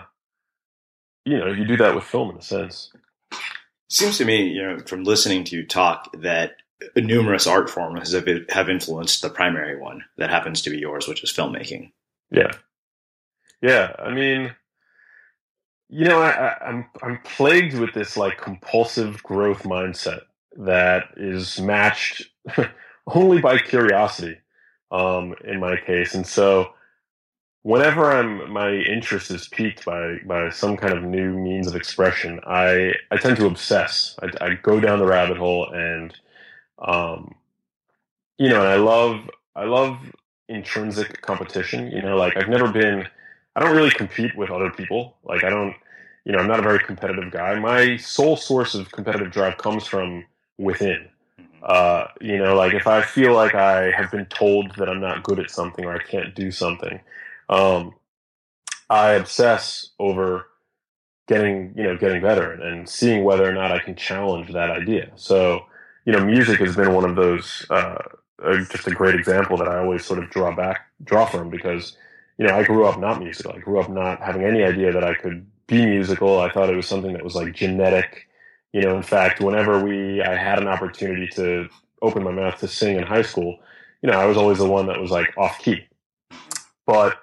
you know, you do that with film in a sense. Seems to me, you know, from listening to you talk, that numerous art forms have, have influenced the primary one that happens to be yours, which is filmmaking. Yeah. Yeah. I mean, you know, I, I, I'm, I'm plagued with this like compulsive growth mindset that is matched only by curiosity, um, in my case. And so whenever I'm, my interest is piqued by, by some kind of new means of expression, I, I tend to obsess. I, I go down the rabbit hole and, um, you know, and I love, I love intrinsic competition, you know, like I've never been, I don't really compete with other people. Like I don't, you know, I'm not a very competitive guy. My sole source of competitive drive comes from within. Uh, you know, like if I feel like I have been told that I'm not good at something or I can't do something, um, I obsess over getting, you know, getting better and seeing whether or not I can challenge that idea. So, you know, music has been one of those, uh, just a great example that I always sort of draw back, draw from because, you know, I grew up not musical. I grew up not having any idea that I could be musical. I thought it was something that was like genetic. You know, in fact, whenever we, I had an opportunity to open my mouth to sing in high school, you know, I was always the one that was like off key. But,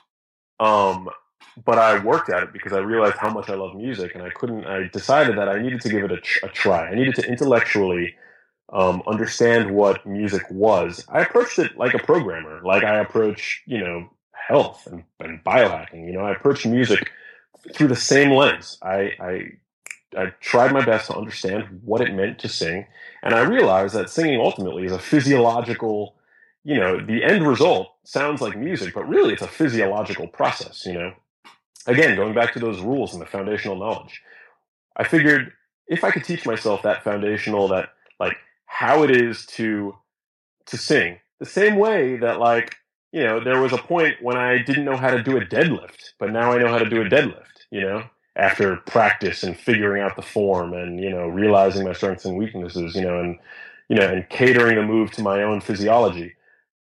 um, but I worked at it because I realized how much I love music, and I couldn't. I decided that I needed to give it a, a try. I needed to intellectually um, understand what music was. I approached it like a programmer, like I approach, you know, health and, and biohacking. You know, I approach music through the same lens. I, I I tried my best to understand what it meant to sing, and I realized that singing ultimately is a physiological, you know, the end result sounds like music, but really it's a physiological process, you know. Again, going back to those rules and the foundational knowledge, I figured if I could teach myself that foundational, that like how it is to to sing, the same way that like, you know, there was a point when I didn't know how to do a deadlift, but now I know how to do a deadlift, you know. After practice and figuring out the form and, you know, realizing my strengths and weaknesses, you know, and, you know, and catering the move to my own physiology.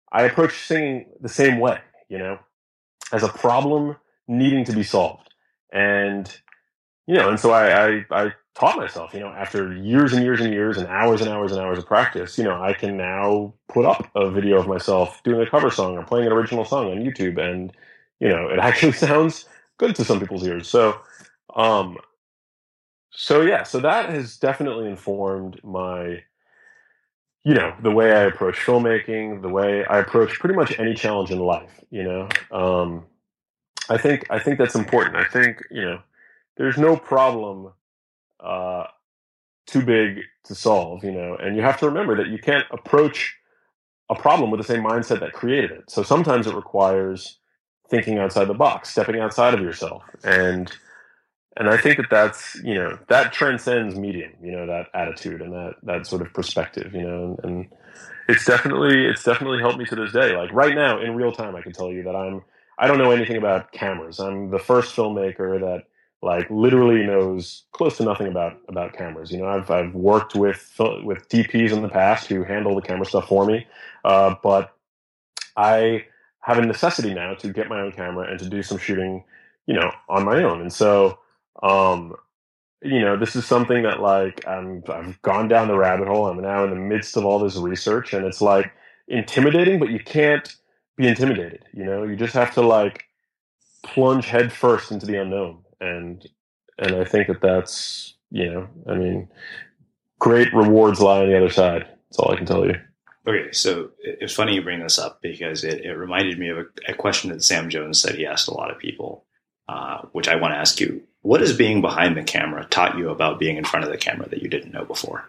I approach singing the same way, you know, as a problem needing to be solved. And, you know, and so I, I, I taught myself, you know, after years and years and years and hours and hours and hours of practice, you know, I can now put up a video of myself doing a cover song or playing an original song on YouTube. And, you know, it actually sounds good to some people's ears. So, um, so yeah, so that has definitely informed my, you know, the way I approach filmmaking, the way I approach pretty much any challenge in life, you know. Um, I think, I think that's important. I think, you know, there's no problem uh, too big to solve, you know, and you have to remember that you can't approach a problem with the same mindset that created it. So sometimes it requires thinking outside the box, stepping outside of yourself. And, and I think that that's, you know, that transcends medium, you know, that attitude and that, that sort of perspective, you know, and, and it's definitely, it's definitely helped me to this day. Like right now in real time, I can tell you that I'm, I don't know anything about cameras. I'm the first filmmaker that like literally knows close to nothing about, about cameras. You know, I've, I've worked with, with D Ps in the past who handle the camera stuff for me. Uh, but I have a necessity now to get my own camera and to do some shooting, you know, on my own. And so, um, you know, this is something that like, I'm, I've gone down the rabbit hole. I'm now in the midst of all this research and it's like intimidating, but you can't be intimidated. You know, you just have to like plunge head first into the unknown. And, and I think that that's, you know, I mean, great rewards lie on the other side. That's all I can tell you. Okay, so it's funny you bring this up because it, it reminded me of a, a question that Sam Jones said he asked a lot of people, uh, which I want to ask you. What has being behind the camera taught you about being in front of the camera that you didn't know before?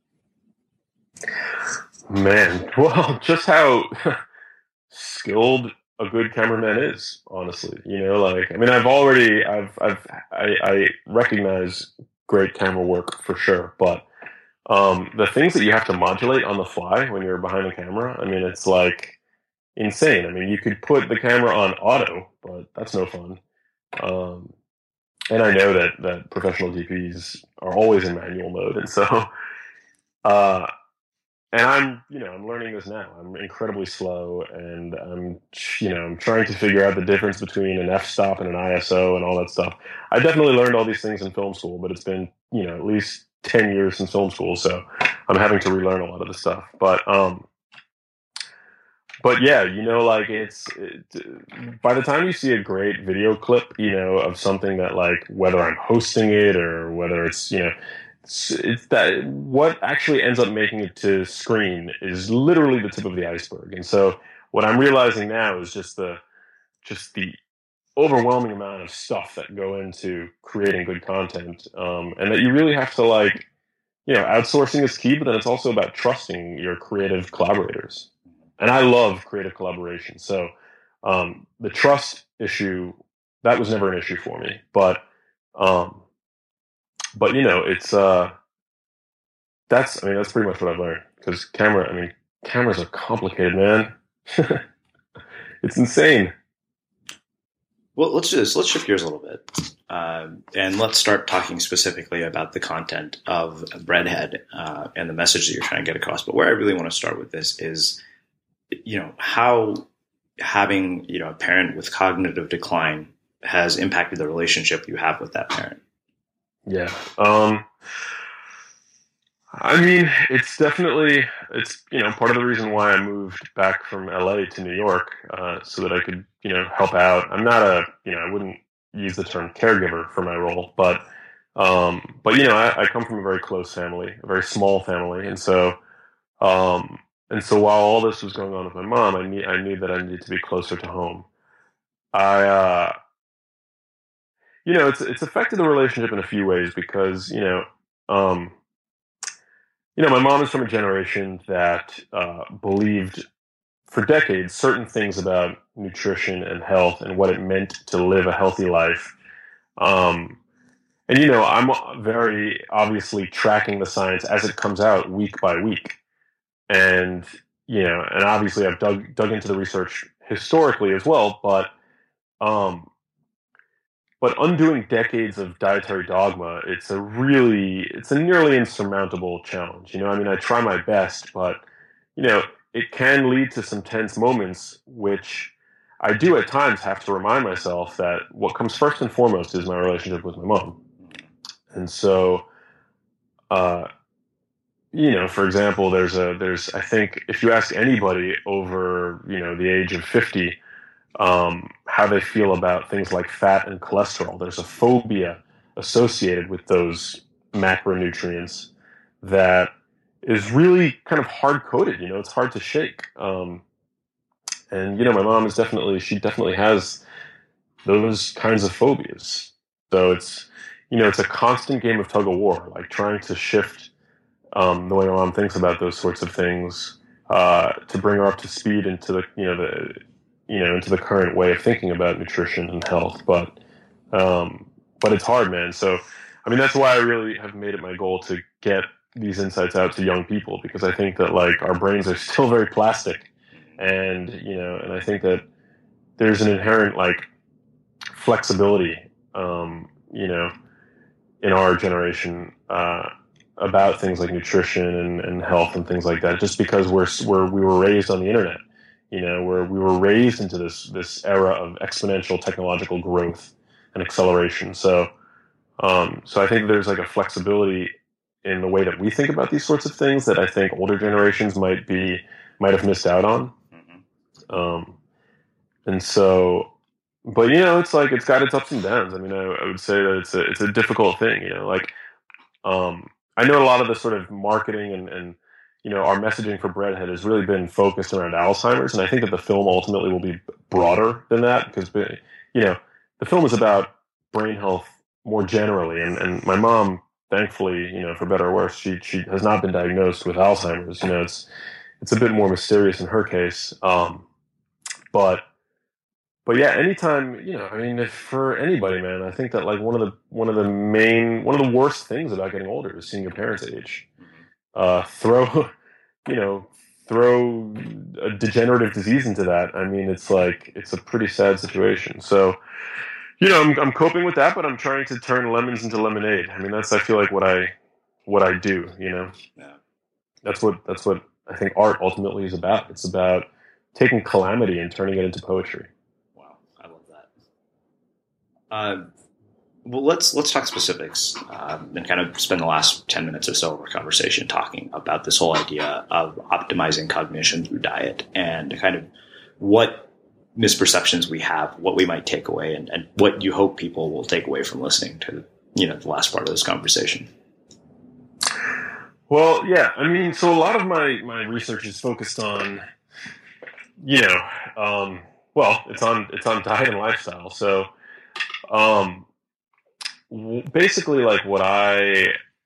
Man, well, just how skilled a good cameraman is, honestly. You know, like, I mean, I've already, I've, I've, I, I recognize great camera work for sure, but Um, the things that you have to modulate on the fly when you're behind the camera, I mean, it's like insane. I mean, you could put the camera on auto, but that's no fun. Um, and I know that, that professional D Ps are always in manual mode. And so, uh, and I'm, you know, I'm learning this now. I'm incredibly slow and I'm, you know, I'm trying to figure out the difference between an f-stop and an I S O and all that stuff. I definitely learned all these things in film school, but it's been, you know, at least ten years since film school, so I'm having to relearn a lot of the stuff. But, um, but yeah, you know, like it's, it, by the time you see a great video clip, you know, of something that like, whether I'm hosting it or whether it's, you know, it's, it's that what actually ends up making it to screen is literally the tip of the iceberg. And so what I'm realizing now is just the, just the overwhelming amount of stuff that go into creating good content, um, and that you really have to like, you know, outsourcing is key, but then it's also about trusting your creative collaborators. And I love creative collaboration. So um, the trust issue, that was never an issue for me. But, um, but you know, it's uh, that's I mean that's pretty much what I've learned because camera. I mean, cameras are complicated, man. It's insane. Well, let's do this. Let's shift gears a little bit, uh, and let's start talking specifically about the content of Breadhead uh, and the message that you're trying to get across. But where I really want to start with this is, you know, how having you know a parent with cognitive decline has impacted the relationship you have with that parent. Yeah. Um, I mean, it's definitely, it's, you know, part of the reason why I moved back from L A to New York, uh, so that I could, you know, help out. I'm not a, you know, I wouldn't use the term caregiver for my role, but, um, but, you know, I, I come from a very close family, a very small family. And so, um, and so while all this was going on with my mom, I knew, I knew that I needed to be closer to home. I, uh, you know, it's, it's affected the relationship in a few ways because, you know, um, You know, my mom is from a generation that uh, believed for decades certain things about nutrition and health and what it meant to live a healthy life. Um, and, you know, I'm very obviously tracking the science as it comes out week by week. And, you know, and obviously I've dug, dug into the research historically as well, but um, But undoing decades of dietary dogma, it's a really, it's a nearly insurmountable challenge. You know, I mean, I try my best, but, you know, it can lead to some tense moments, which I do at times have to remind myself that what comes first and foremost is my relationship with my mom. And so, uh, you know, for example, there's a, there's, I think if you ask anybody over, you know, the age of fifty, um, how they feel about things like fat and cholesterol, there's a phobia associated with those macronutrients that is really kind of hard coded. You know, it's hard to shake. Um, and, you know, my mom is definitely, she definitely has those kinds of phobias. So it's, you know, it's a constant game of tug of war, like trying to shift um, the way my mom thinks about those sorts of things, uh, to bring her up to speed into the, you know, the, you know, into the current way of thinking about nutrition and health. But, um, but it's hard, man. So, I mean, that's why I really have made it my goal to get these insights out to young people, because I think that, like, our brains are still very plastic, and, you know, and I think that there's an inherent, like, flexibility, um, you know, in our generation, uh, about things like nutrition and, and health and things like that, just because we're, we're, we were raised on the internet, you know, where we were raised into this, this era of exponential technological growth and acceleration. So, um, so I think there's like a flexibility in the way that we think about these sorts of things that I think older generations might be, might have missed out on. Mm-hmm. Um, and so, but, you know, it's like, it's got its ups and downs. I mean, I, I would say that it's a, it's a difficult thing, you know, like, um, I know a lot of the sort of marketing and, and, you know, our messaging for Breadhead has really been focused around Alzheimer's. And I think that the film ultimately will be broader than that, because, you know, the film is about brain health more generally. And, and my mom, thankfully, you know, for better or worse, she, she has not been diagnosed with Alzheimer's. You know, it's, it's a bit more mysterious in her case. Um, but, But yeah, anytime, you know, I mean, if for anybody, man, I think that like one of the one of the main one of the worst things about getting older is seeing your parents age. Uh, throw, you know, throw a degenerative disease into that. I mean, it's like it's a pretty sad situation. So, you know, I'm I'm coping with that, but I'm trying to turn lemons into lemonade. I mean, that's I feel like what I what I do. You know, yeah. That's what that's what I think art ultimately is about. It's about taking calamity and turning it into poetry. Uh, well, let's let's talk specifics um, and kind of spend the last ten minutes or so of our conversation talking about this whole idea of optimizing cognition through diet and kind of what misperceptions we have, what we might take away, and, and what you hope people will take away from listening to, you know, the last part of this conversation. Well, yeah, I mean, so a lot of my, my research is focused on, you know, um, well, it's on it's on diet and lifestyle, so. Um, basically like what I,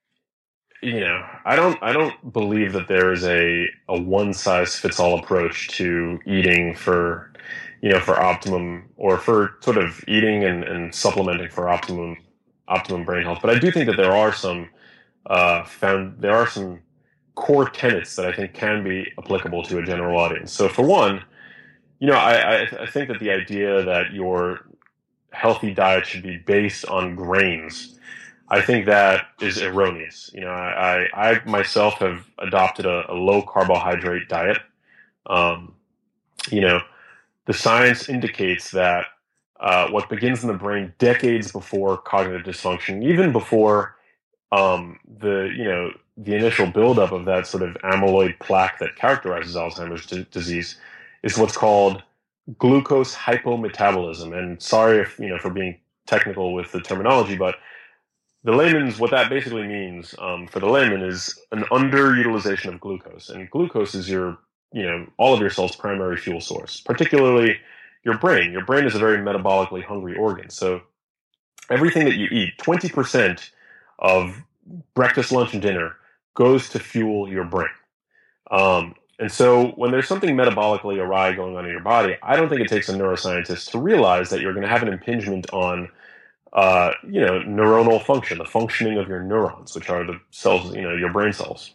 you know, I don't, I don't believe that there is a, a one size fits all approach to eating for, you know, for optimum or for sort of eating and, and supplementing for optimum, optimum brain health. But I do think that there are some, uh, found, there are some core tenets that I think can be applicable to a general audience. So for one, you know, I, I, I think that the idea that your healthy diet should be based on grains, I think that is erroneous. You know, I, I, I myself have adopted a, a low carbohydrate diet. Um, you know, the science indicates that uh, what begins in the brain decades before cognitive dysfunction, even before um, the, you know, the initial buildup of that sort of amyloid plaque that characterizes Alzheimer's d- disease, is what's called glucose hypometabolism. And sorry if, you know, for being technical with the terminology, but the layman's, what that basically means um, for the layman is an underutilization of glucose. And glucose is your, you know, all of your cells' primary fuel source, particularly your brain. Your brain is a very metabolically hungry organ. So everything that you eat, twenty percent of breakfast, lunch, and dinner goes to fuel your brain. Um, And so when there's something metabolically awry going on in your body, I don't think it takes a neuroscientist to realize that you're going to have an impingement on, uh, you know, neuronal function, the functioning of your neurons, which are the cells, you know, your brain cells.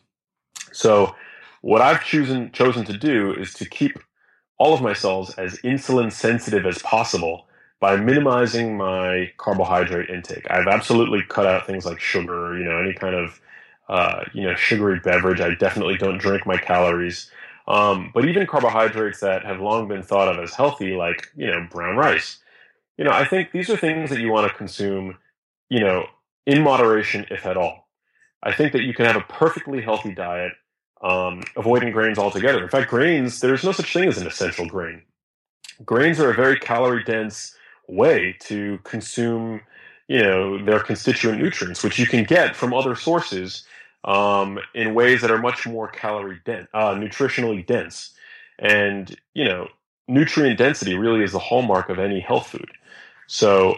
So what I've chosen, chosen to do is to keep all of my cells as insulin sensitive as possible by minimizing my carbohydrate intake. I've absolutely cut out things like sugar, you know, any kind of Uh, you know, sugary beverage. I definitely don't drink my calories. Um, but even carbohydrates that have long been thought of as healthy, like, you know, brown rice, you know, I think these are things that you want to consume, you know, in moderation, if at all. I think that you can have a perfectly healthy diet, um, avoiding grains altogether. In fact, grains, there's no such thing as an essential grain. Grains are a very calorie-dense way to consume, you know, their constituent nutrients, which you can get from other sources um, in ways that are much more calorie dense, uh, nutritionally dense. And, you know, nutrient density really is the hallmark of any health food. So,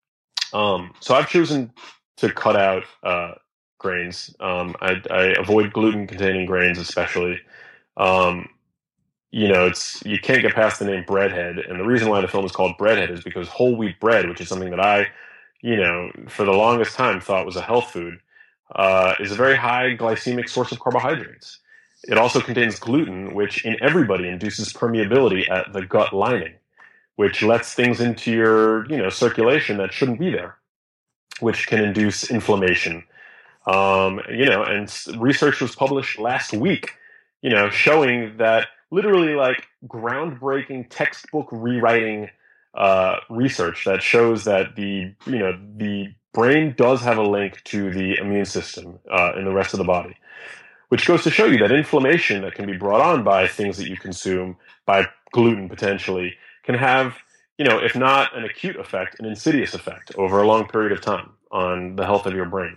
um, so I've chosen to cut out uh, grains. Um, I, I avoid gluten-containing grains, especially. Um, you know, it's you can't get past the name Breadhead, and the reason why the film is called Breadhead is because whole wheat bread, which is something that I, you know, for the longest time thought was a health food, uh, is a very high glycemic source of carbohydrates. It also contains gluten, which in everybody induces permeability at the gut lining, which lets things into your, you know, circulation that shouldn't be there, which can induce inflammation. Um, you know, and research was published last week, you know, showing that literally like groundbreaking textbook rewriting uh, research that shows that the, you know, the brain does have a link to the immune system uh, in the rest of the body, which goes to show you that inflammation that can be brought on by things that you consume, by gluten potentially, can have, you know, if not an acute effect, an insidious effect over a long period of time on the health of your brain.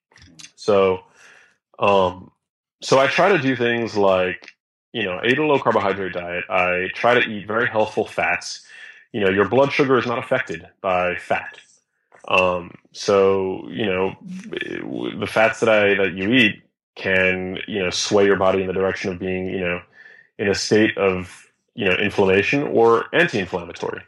So, um, so I try to do things like, you know, I eat a low carbohydrate diet. I try to eat very healthful fats. You know, your blood sugar is not affected by fat. Um, so, you know, the fats that I, that you eat can, you know, sway your body in the direction of being, you know, in a state of, you know, inflammation or anti-inflammatory.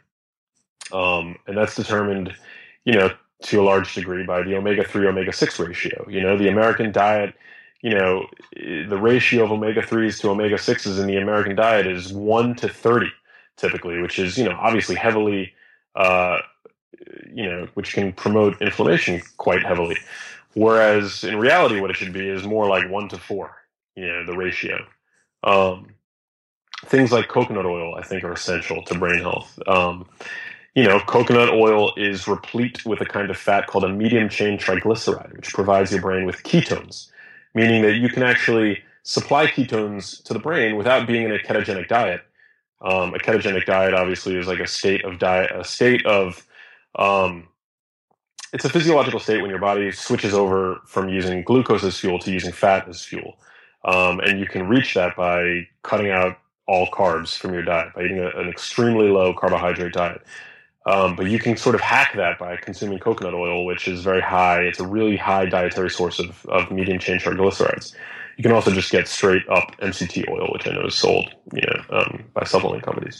Um, and that's determined, you know, to a large degree by the omega three, omega six ratio. You know, the American diet, you know, the ratio of omega threes to omega sixes in the American diet is one to thirty typically, which is, you know, obviously heavily, uh, you know, which can promote inflammation quite heavily. Whereas in reality, what it should be is more like one to four, you know, the ratio. Um, things like coconut oil, I think, are essential to brain health. Um, you know, coconut oil is replete with a kind of fat called a medium chain triglyceride, which provides your brain with ketones, meaning that you can actually supply ketones to the brain without being in a ketogenic diet. Um, a ketogenic diet obviously is like a state of diet, a state of, um, it's a physiological state when your body switches over from using glucose as fuel to using fat as fuel. Um, and you can reach that by cutting out all carbs from your diet, by eating a, an extremely low carbohydrate diet. Um, but you can sort of hack that by consuming coconut oil, which is very high. It's a really high dietary source of, of medium chain triglycerides. You can also just get straight up M C T oil, which I know is sold, you know, um, by supplement companies.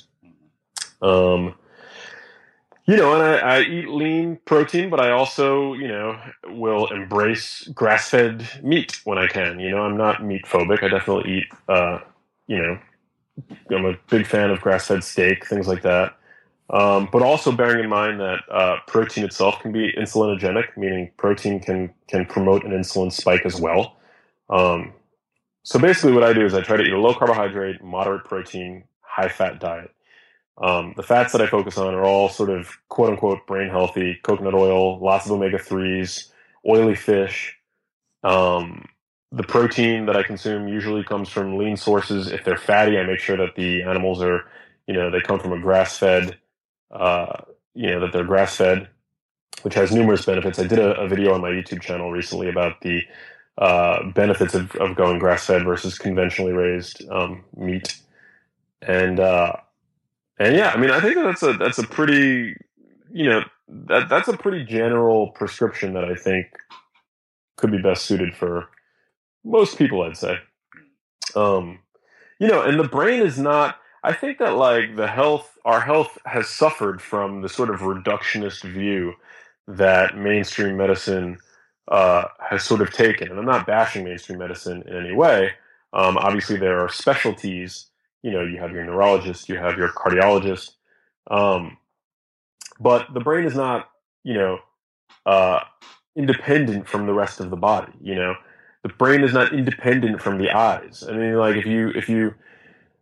Um, you know, and I, I eat lean protein, but I also, you know, will embrace grass-fed meat when I can. You know, I'm not meat phobic. I definitely eat, uh, you know, I'm a big fan of grass-fed steak, things like that. Um, but also bearing in mind that uh, protein itself can be insulinogenic, meaning protein can can promote an insulin spike as well. Um, so basically what I do is I try to eat a low carbohydrate, moderate protein, high fat diet. Um, the fats that I focus on are all sort of quote unquote brain healthy: coconut oil, lots of omega threes, oily fish. Um, the protein that I consume usually comes from lean sources. If they're fatty, I make sure that the animals are, you know, they come from a grass-fed, uh, you know, that they're grass-fed, which has numerous benefits. I did a, a video on my YouTube channel recently about the uh, benefits of, of going grass-fed versus conventionally raised um, meat. And, uh, and yeah, I mean, I think that's a, that's a pretty, you know, that that's a pretty general prescription that I think could be best suited for most people, I'd say. Um, you know, and the brain is not, I think that like the health, our health has suffered from the sort of reductionist view that mainstream medicine uh, has sort of taken. And I'm not bashing mainstream medicine in any way. Um, obviously, there are specialties. You know, you have your neurologist, you have your cardiologist. Um, but the brain is not, you know, uh, independent from the rest of the body. You know, the brain is not independent from the eyes. I mean, like if you if you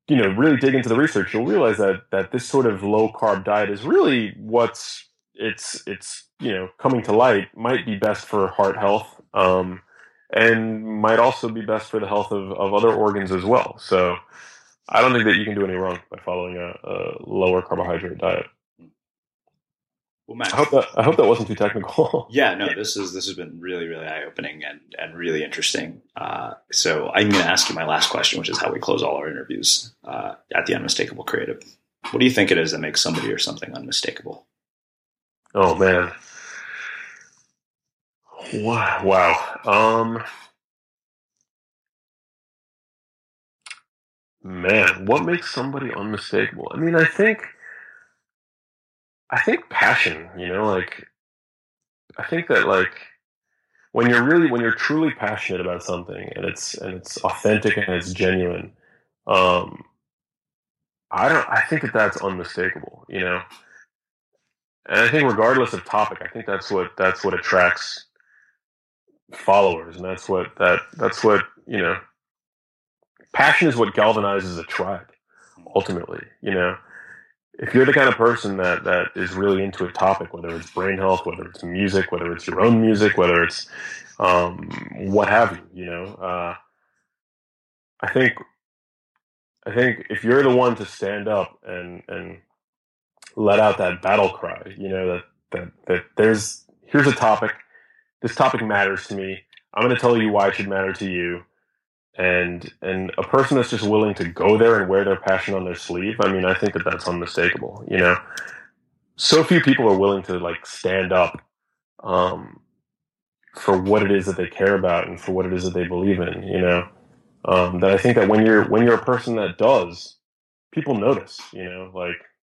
you know, really dig into the research, you'll realize that that this sort of low carb diet is really what's it's it's you know coming to light might be best for heart health, um, and might also be best for the health of, of other organs as well. So I don't think that you can do any wrong by following a, a lower carbohydrate diet. Well, Matt, I hope that I hope that wasn't too technical. Yeah, no, this is this has been really, really eye-opening and, and really interesting. Uh, so I'm going to ask you my last question, which is how we close all our interviews uh, at the Unmistakable Creative. What do you think it is that makes somebody or something unmistakable? Oh man, wow, wow. Um, man, what makes somebody unmistakable? I mean, I think. I think passion, you know, like, I think that like, when you're really, when you're truly passionate about something and it's, and it's authentic and it's genuine, um, I don't, I think that that's unmistakable, you know, and I think regardless of topic, I think that's what, that's what attracts followers. And that's what, that, that's what, you know, passion is what galvanizes a tribe, ultimately, you know. If you're the kind of person that, that is really into a topic, whether it's brain health, whether it's music, whether it's your own music, whether it's um, what have you, you know, uh, I think I think if you're the one to stand up and, and let out that battle cry, you know, that, that, that there's here's a topic, this topic matters to me. I'm going to tell you why it should matter to you. And and a person that's just willing to go there and wear their passion on their sleeve, I mean, I think that that's unmistakable, you know. So few people are willing to, like, stand up um, for what it is that they care about and for what it is that they believe in, you know. Um, that I think that when you're when you're a person that does, people notice, you know, like.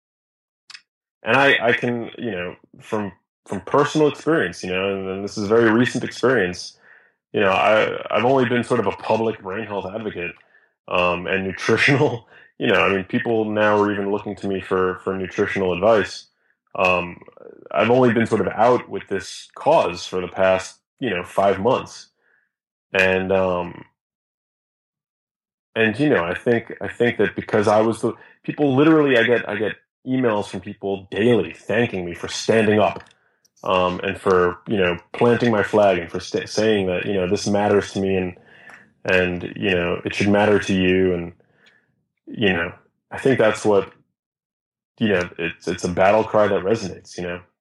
And I, I can, you know, from from personal experience, you know, and, and this is a very recent experience. You know, I, I've only been sort of a public brain health advocate um, and nutritional, you know, I mean, people now are even looking to me for, for nutritional advice. Um, I've only been sort of out with this cause for the past, you know, five months. And, um, and, you know, I think, I think that because I was the people literally, I get, I get emails from people daily thanking me for standing up. Um, and for, you know, planting my flag and for st- saying that, you know, this matters to me and, and, you know, it should matter to you. And, you know, I think that's what, you know, it's, it's a battle cry that resonates, you know?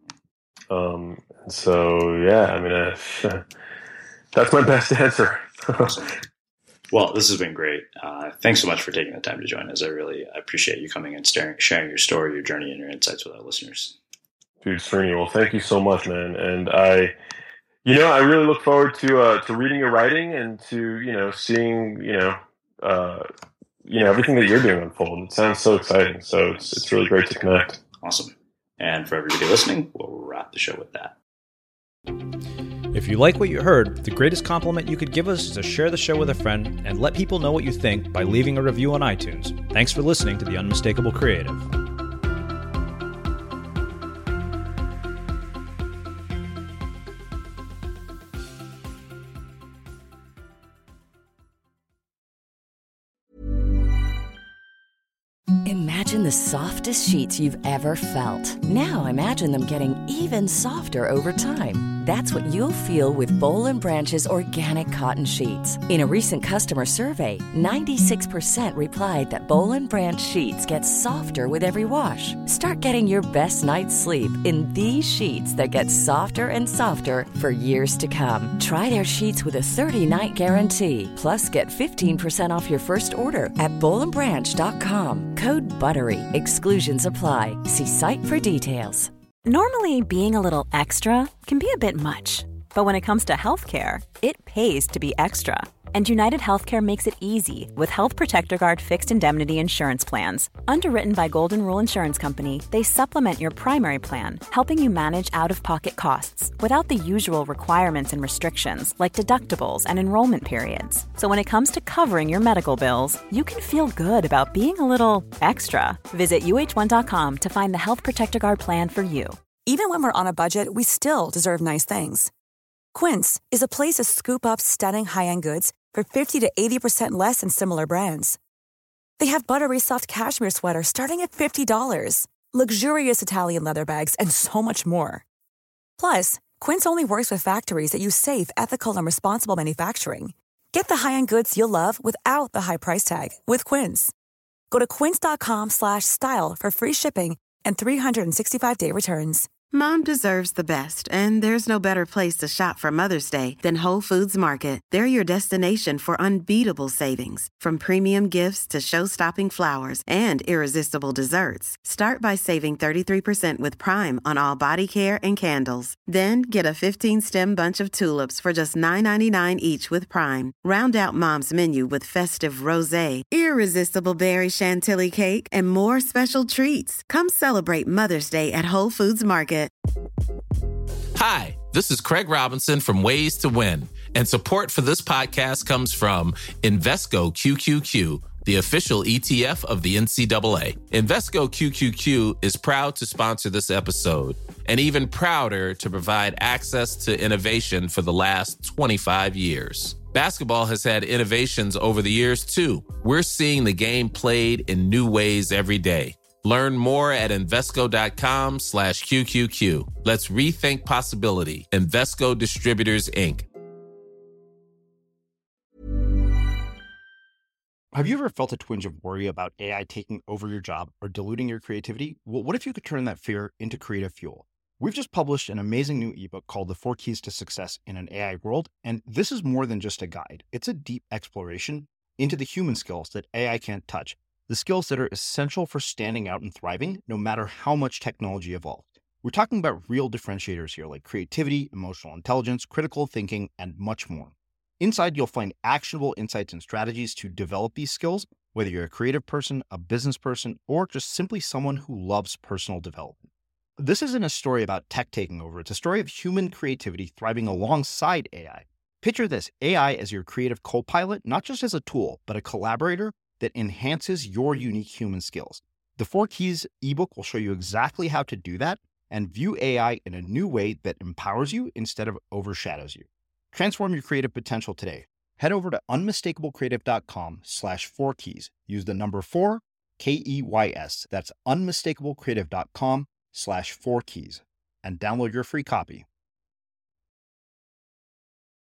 Um, and so, yeah, I mean, uh, that's my best answer. Awesome. Well, this has been great. Uh, thanks so much for taking the time to join us. I really appreciate you coming and staring, sharing your story, your journey, and your insights with our listeners. Dude, Srini, well, thank you so much, man. And I, you know, I really look forward to uh, to reading your writing and to, you know, seeing, you know, uh, you know, everything that you're doing unfold. It sounds so exciting. So it's it's really great to connect. Awesome. And for everybody listening, we'll wrap the show with that. If you like what you heard, the greatest compliment you could give us is to share the show with a friend and let people know what you think by leaving a review on iTunes. Thanks for listening to The Unmistakable Creative. Imagine the softest sheets you've ever felt. Now imagine them getting even softer over time. That's what you'll feel with Boll and Branch's organic cotton sheets. In a recent customer survey, ninety-six percent replied that Boll and Branch sheets get softer with every wash. Start getting your best night's sleep in these sheets that get softer and softer for years to come. Try their sheets with a thirty-night guarantee. Plus, get fifteen percent off your first order at boll and branch dot com. Code BUTTERY. Exclusions apply. See site for details. Normally, being a little extra can be a bit much. But when it comes to healthcare, it pays to be extra. And United Healthcare makes it easy with Health Protector Guard fixed indemnity insurance plans. Underwritten by Golden Rule Insurance Company, they supplement your primary plan, helping you manage out-of-pocket costs without the usual requirements and restrictions like deductibles and enrollment periods. So when it comes to covering your medical bills, you can feel good about being a little extra. Visit U H one dot com to find the Health Protector Guard plan for you. Even when we're on a budget, we still deserve nice things. Quince is a place to scoop up stunning high-end goods for fifty to eighty percent less than similar brands. They have buttery soft cashmere sweaters starting at fifty dollars, luxurious Italian leather bags, and so much more. Plus, Quince only works with factories that use safe, ethical, and responsible manufacturing. Get the high-end goods you'll love without the high price tag with Quince. Go to quince.com slash style for free shipping and three sixty-five day returns. Mom deserves the best, and there's no better place to shop for Mother's Day than Whole Foods Market. They're your destination for unbeatable savings, from premium gifts to show-stopping flowers and irresistible desserts. Start by saving thirty-three percent with Prime on all body care and candles. Then get a fifteen-stem bunch of tulips for just nine ninety-nine each with Prime. Round out Mom's menu with festive rosé, irresistible berry chantilly cake, and more special treats. Come celebrate Mother's Day at Whole Foods Market. Hi, this is Craig Robinson from Ways to Win, and support for this podcast comes from Invesco Q Q Q, the official E T F of the N C double A. Invesco Q Q Q is proud to sponsor this episode, and even prouder to provide access to innovation for the last twenty-five years. Basketball has had innovations over the years, too. We're seeing the game played in new ways every day. Learn more at Invesco.com slash QQQ. Let's rethink possibility. Invesco Distributors, Incorporated. Have you ever felt a twinge of worry about A I taking over your job or diluting your creativity? Well, what if you could turn that fear into creative fuel? We've just published an amazing new ebook called The Four Keys to Success in an A I World, and this is more than just a guide. It's a deep exploration into the human skills that A I can't touch. The skills that are essential for standing out and thriving, no matter how much technology evolves. We're talking about real differentiators here, like creativity, emotional intelligence, critical thinking, and much more. Inside, you'll find actionable insights and strategies to develop these skills, whether you're a creative person, a business person, or just simply someone who loves personal development. This isn't a story about tech taking over. It's a story of human creativity thriving alongside A I. Picture this, A I as your creative co-pilot, not just as a tool, but a collaborator that enhances your unique human skills. The Four Keys ebook will show you exactly how to do that and view A I in a new way that empowers you instead of overshadows you. Transform your creative potential today. Head over to unmistakablecreative.com slash four keys. Use the number four, K E Y S. That's unmistakablecreative.com slash four keys and download your free copy.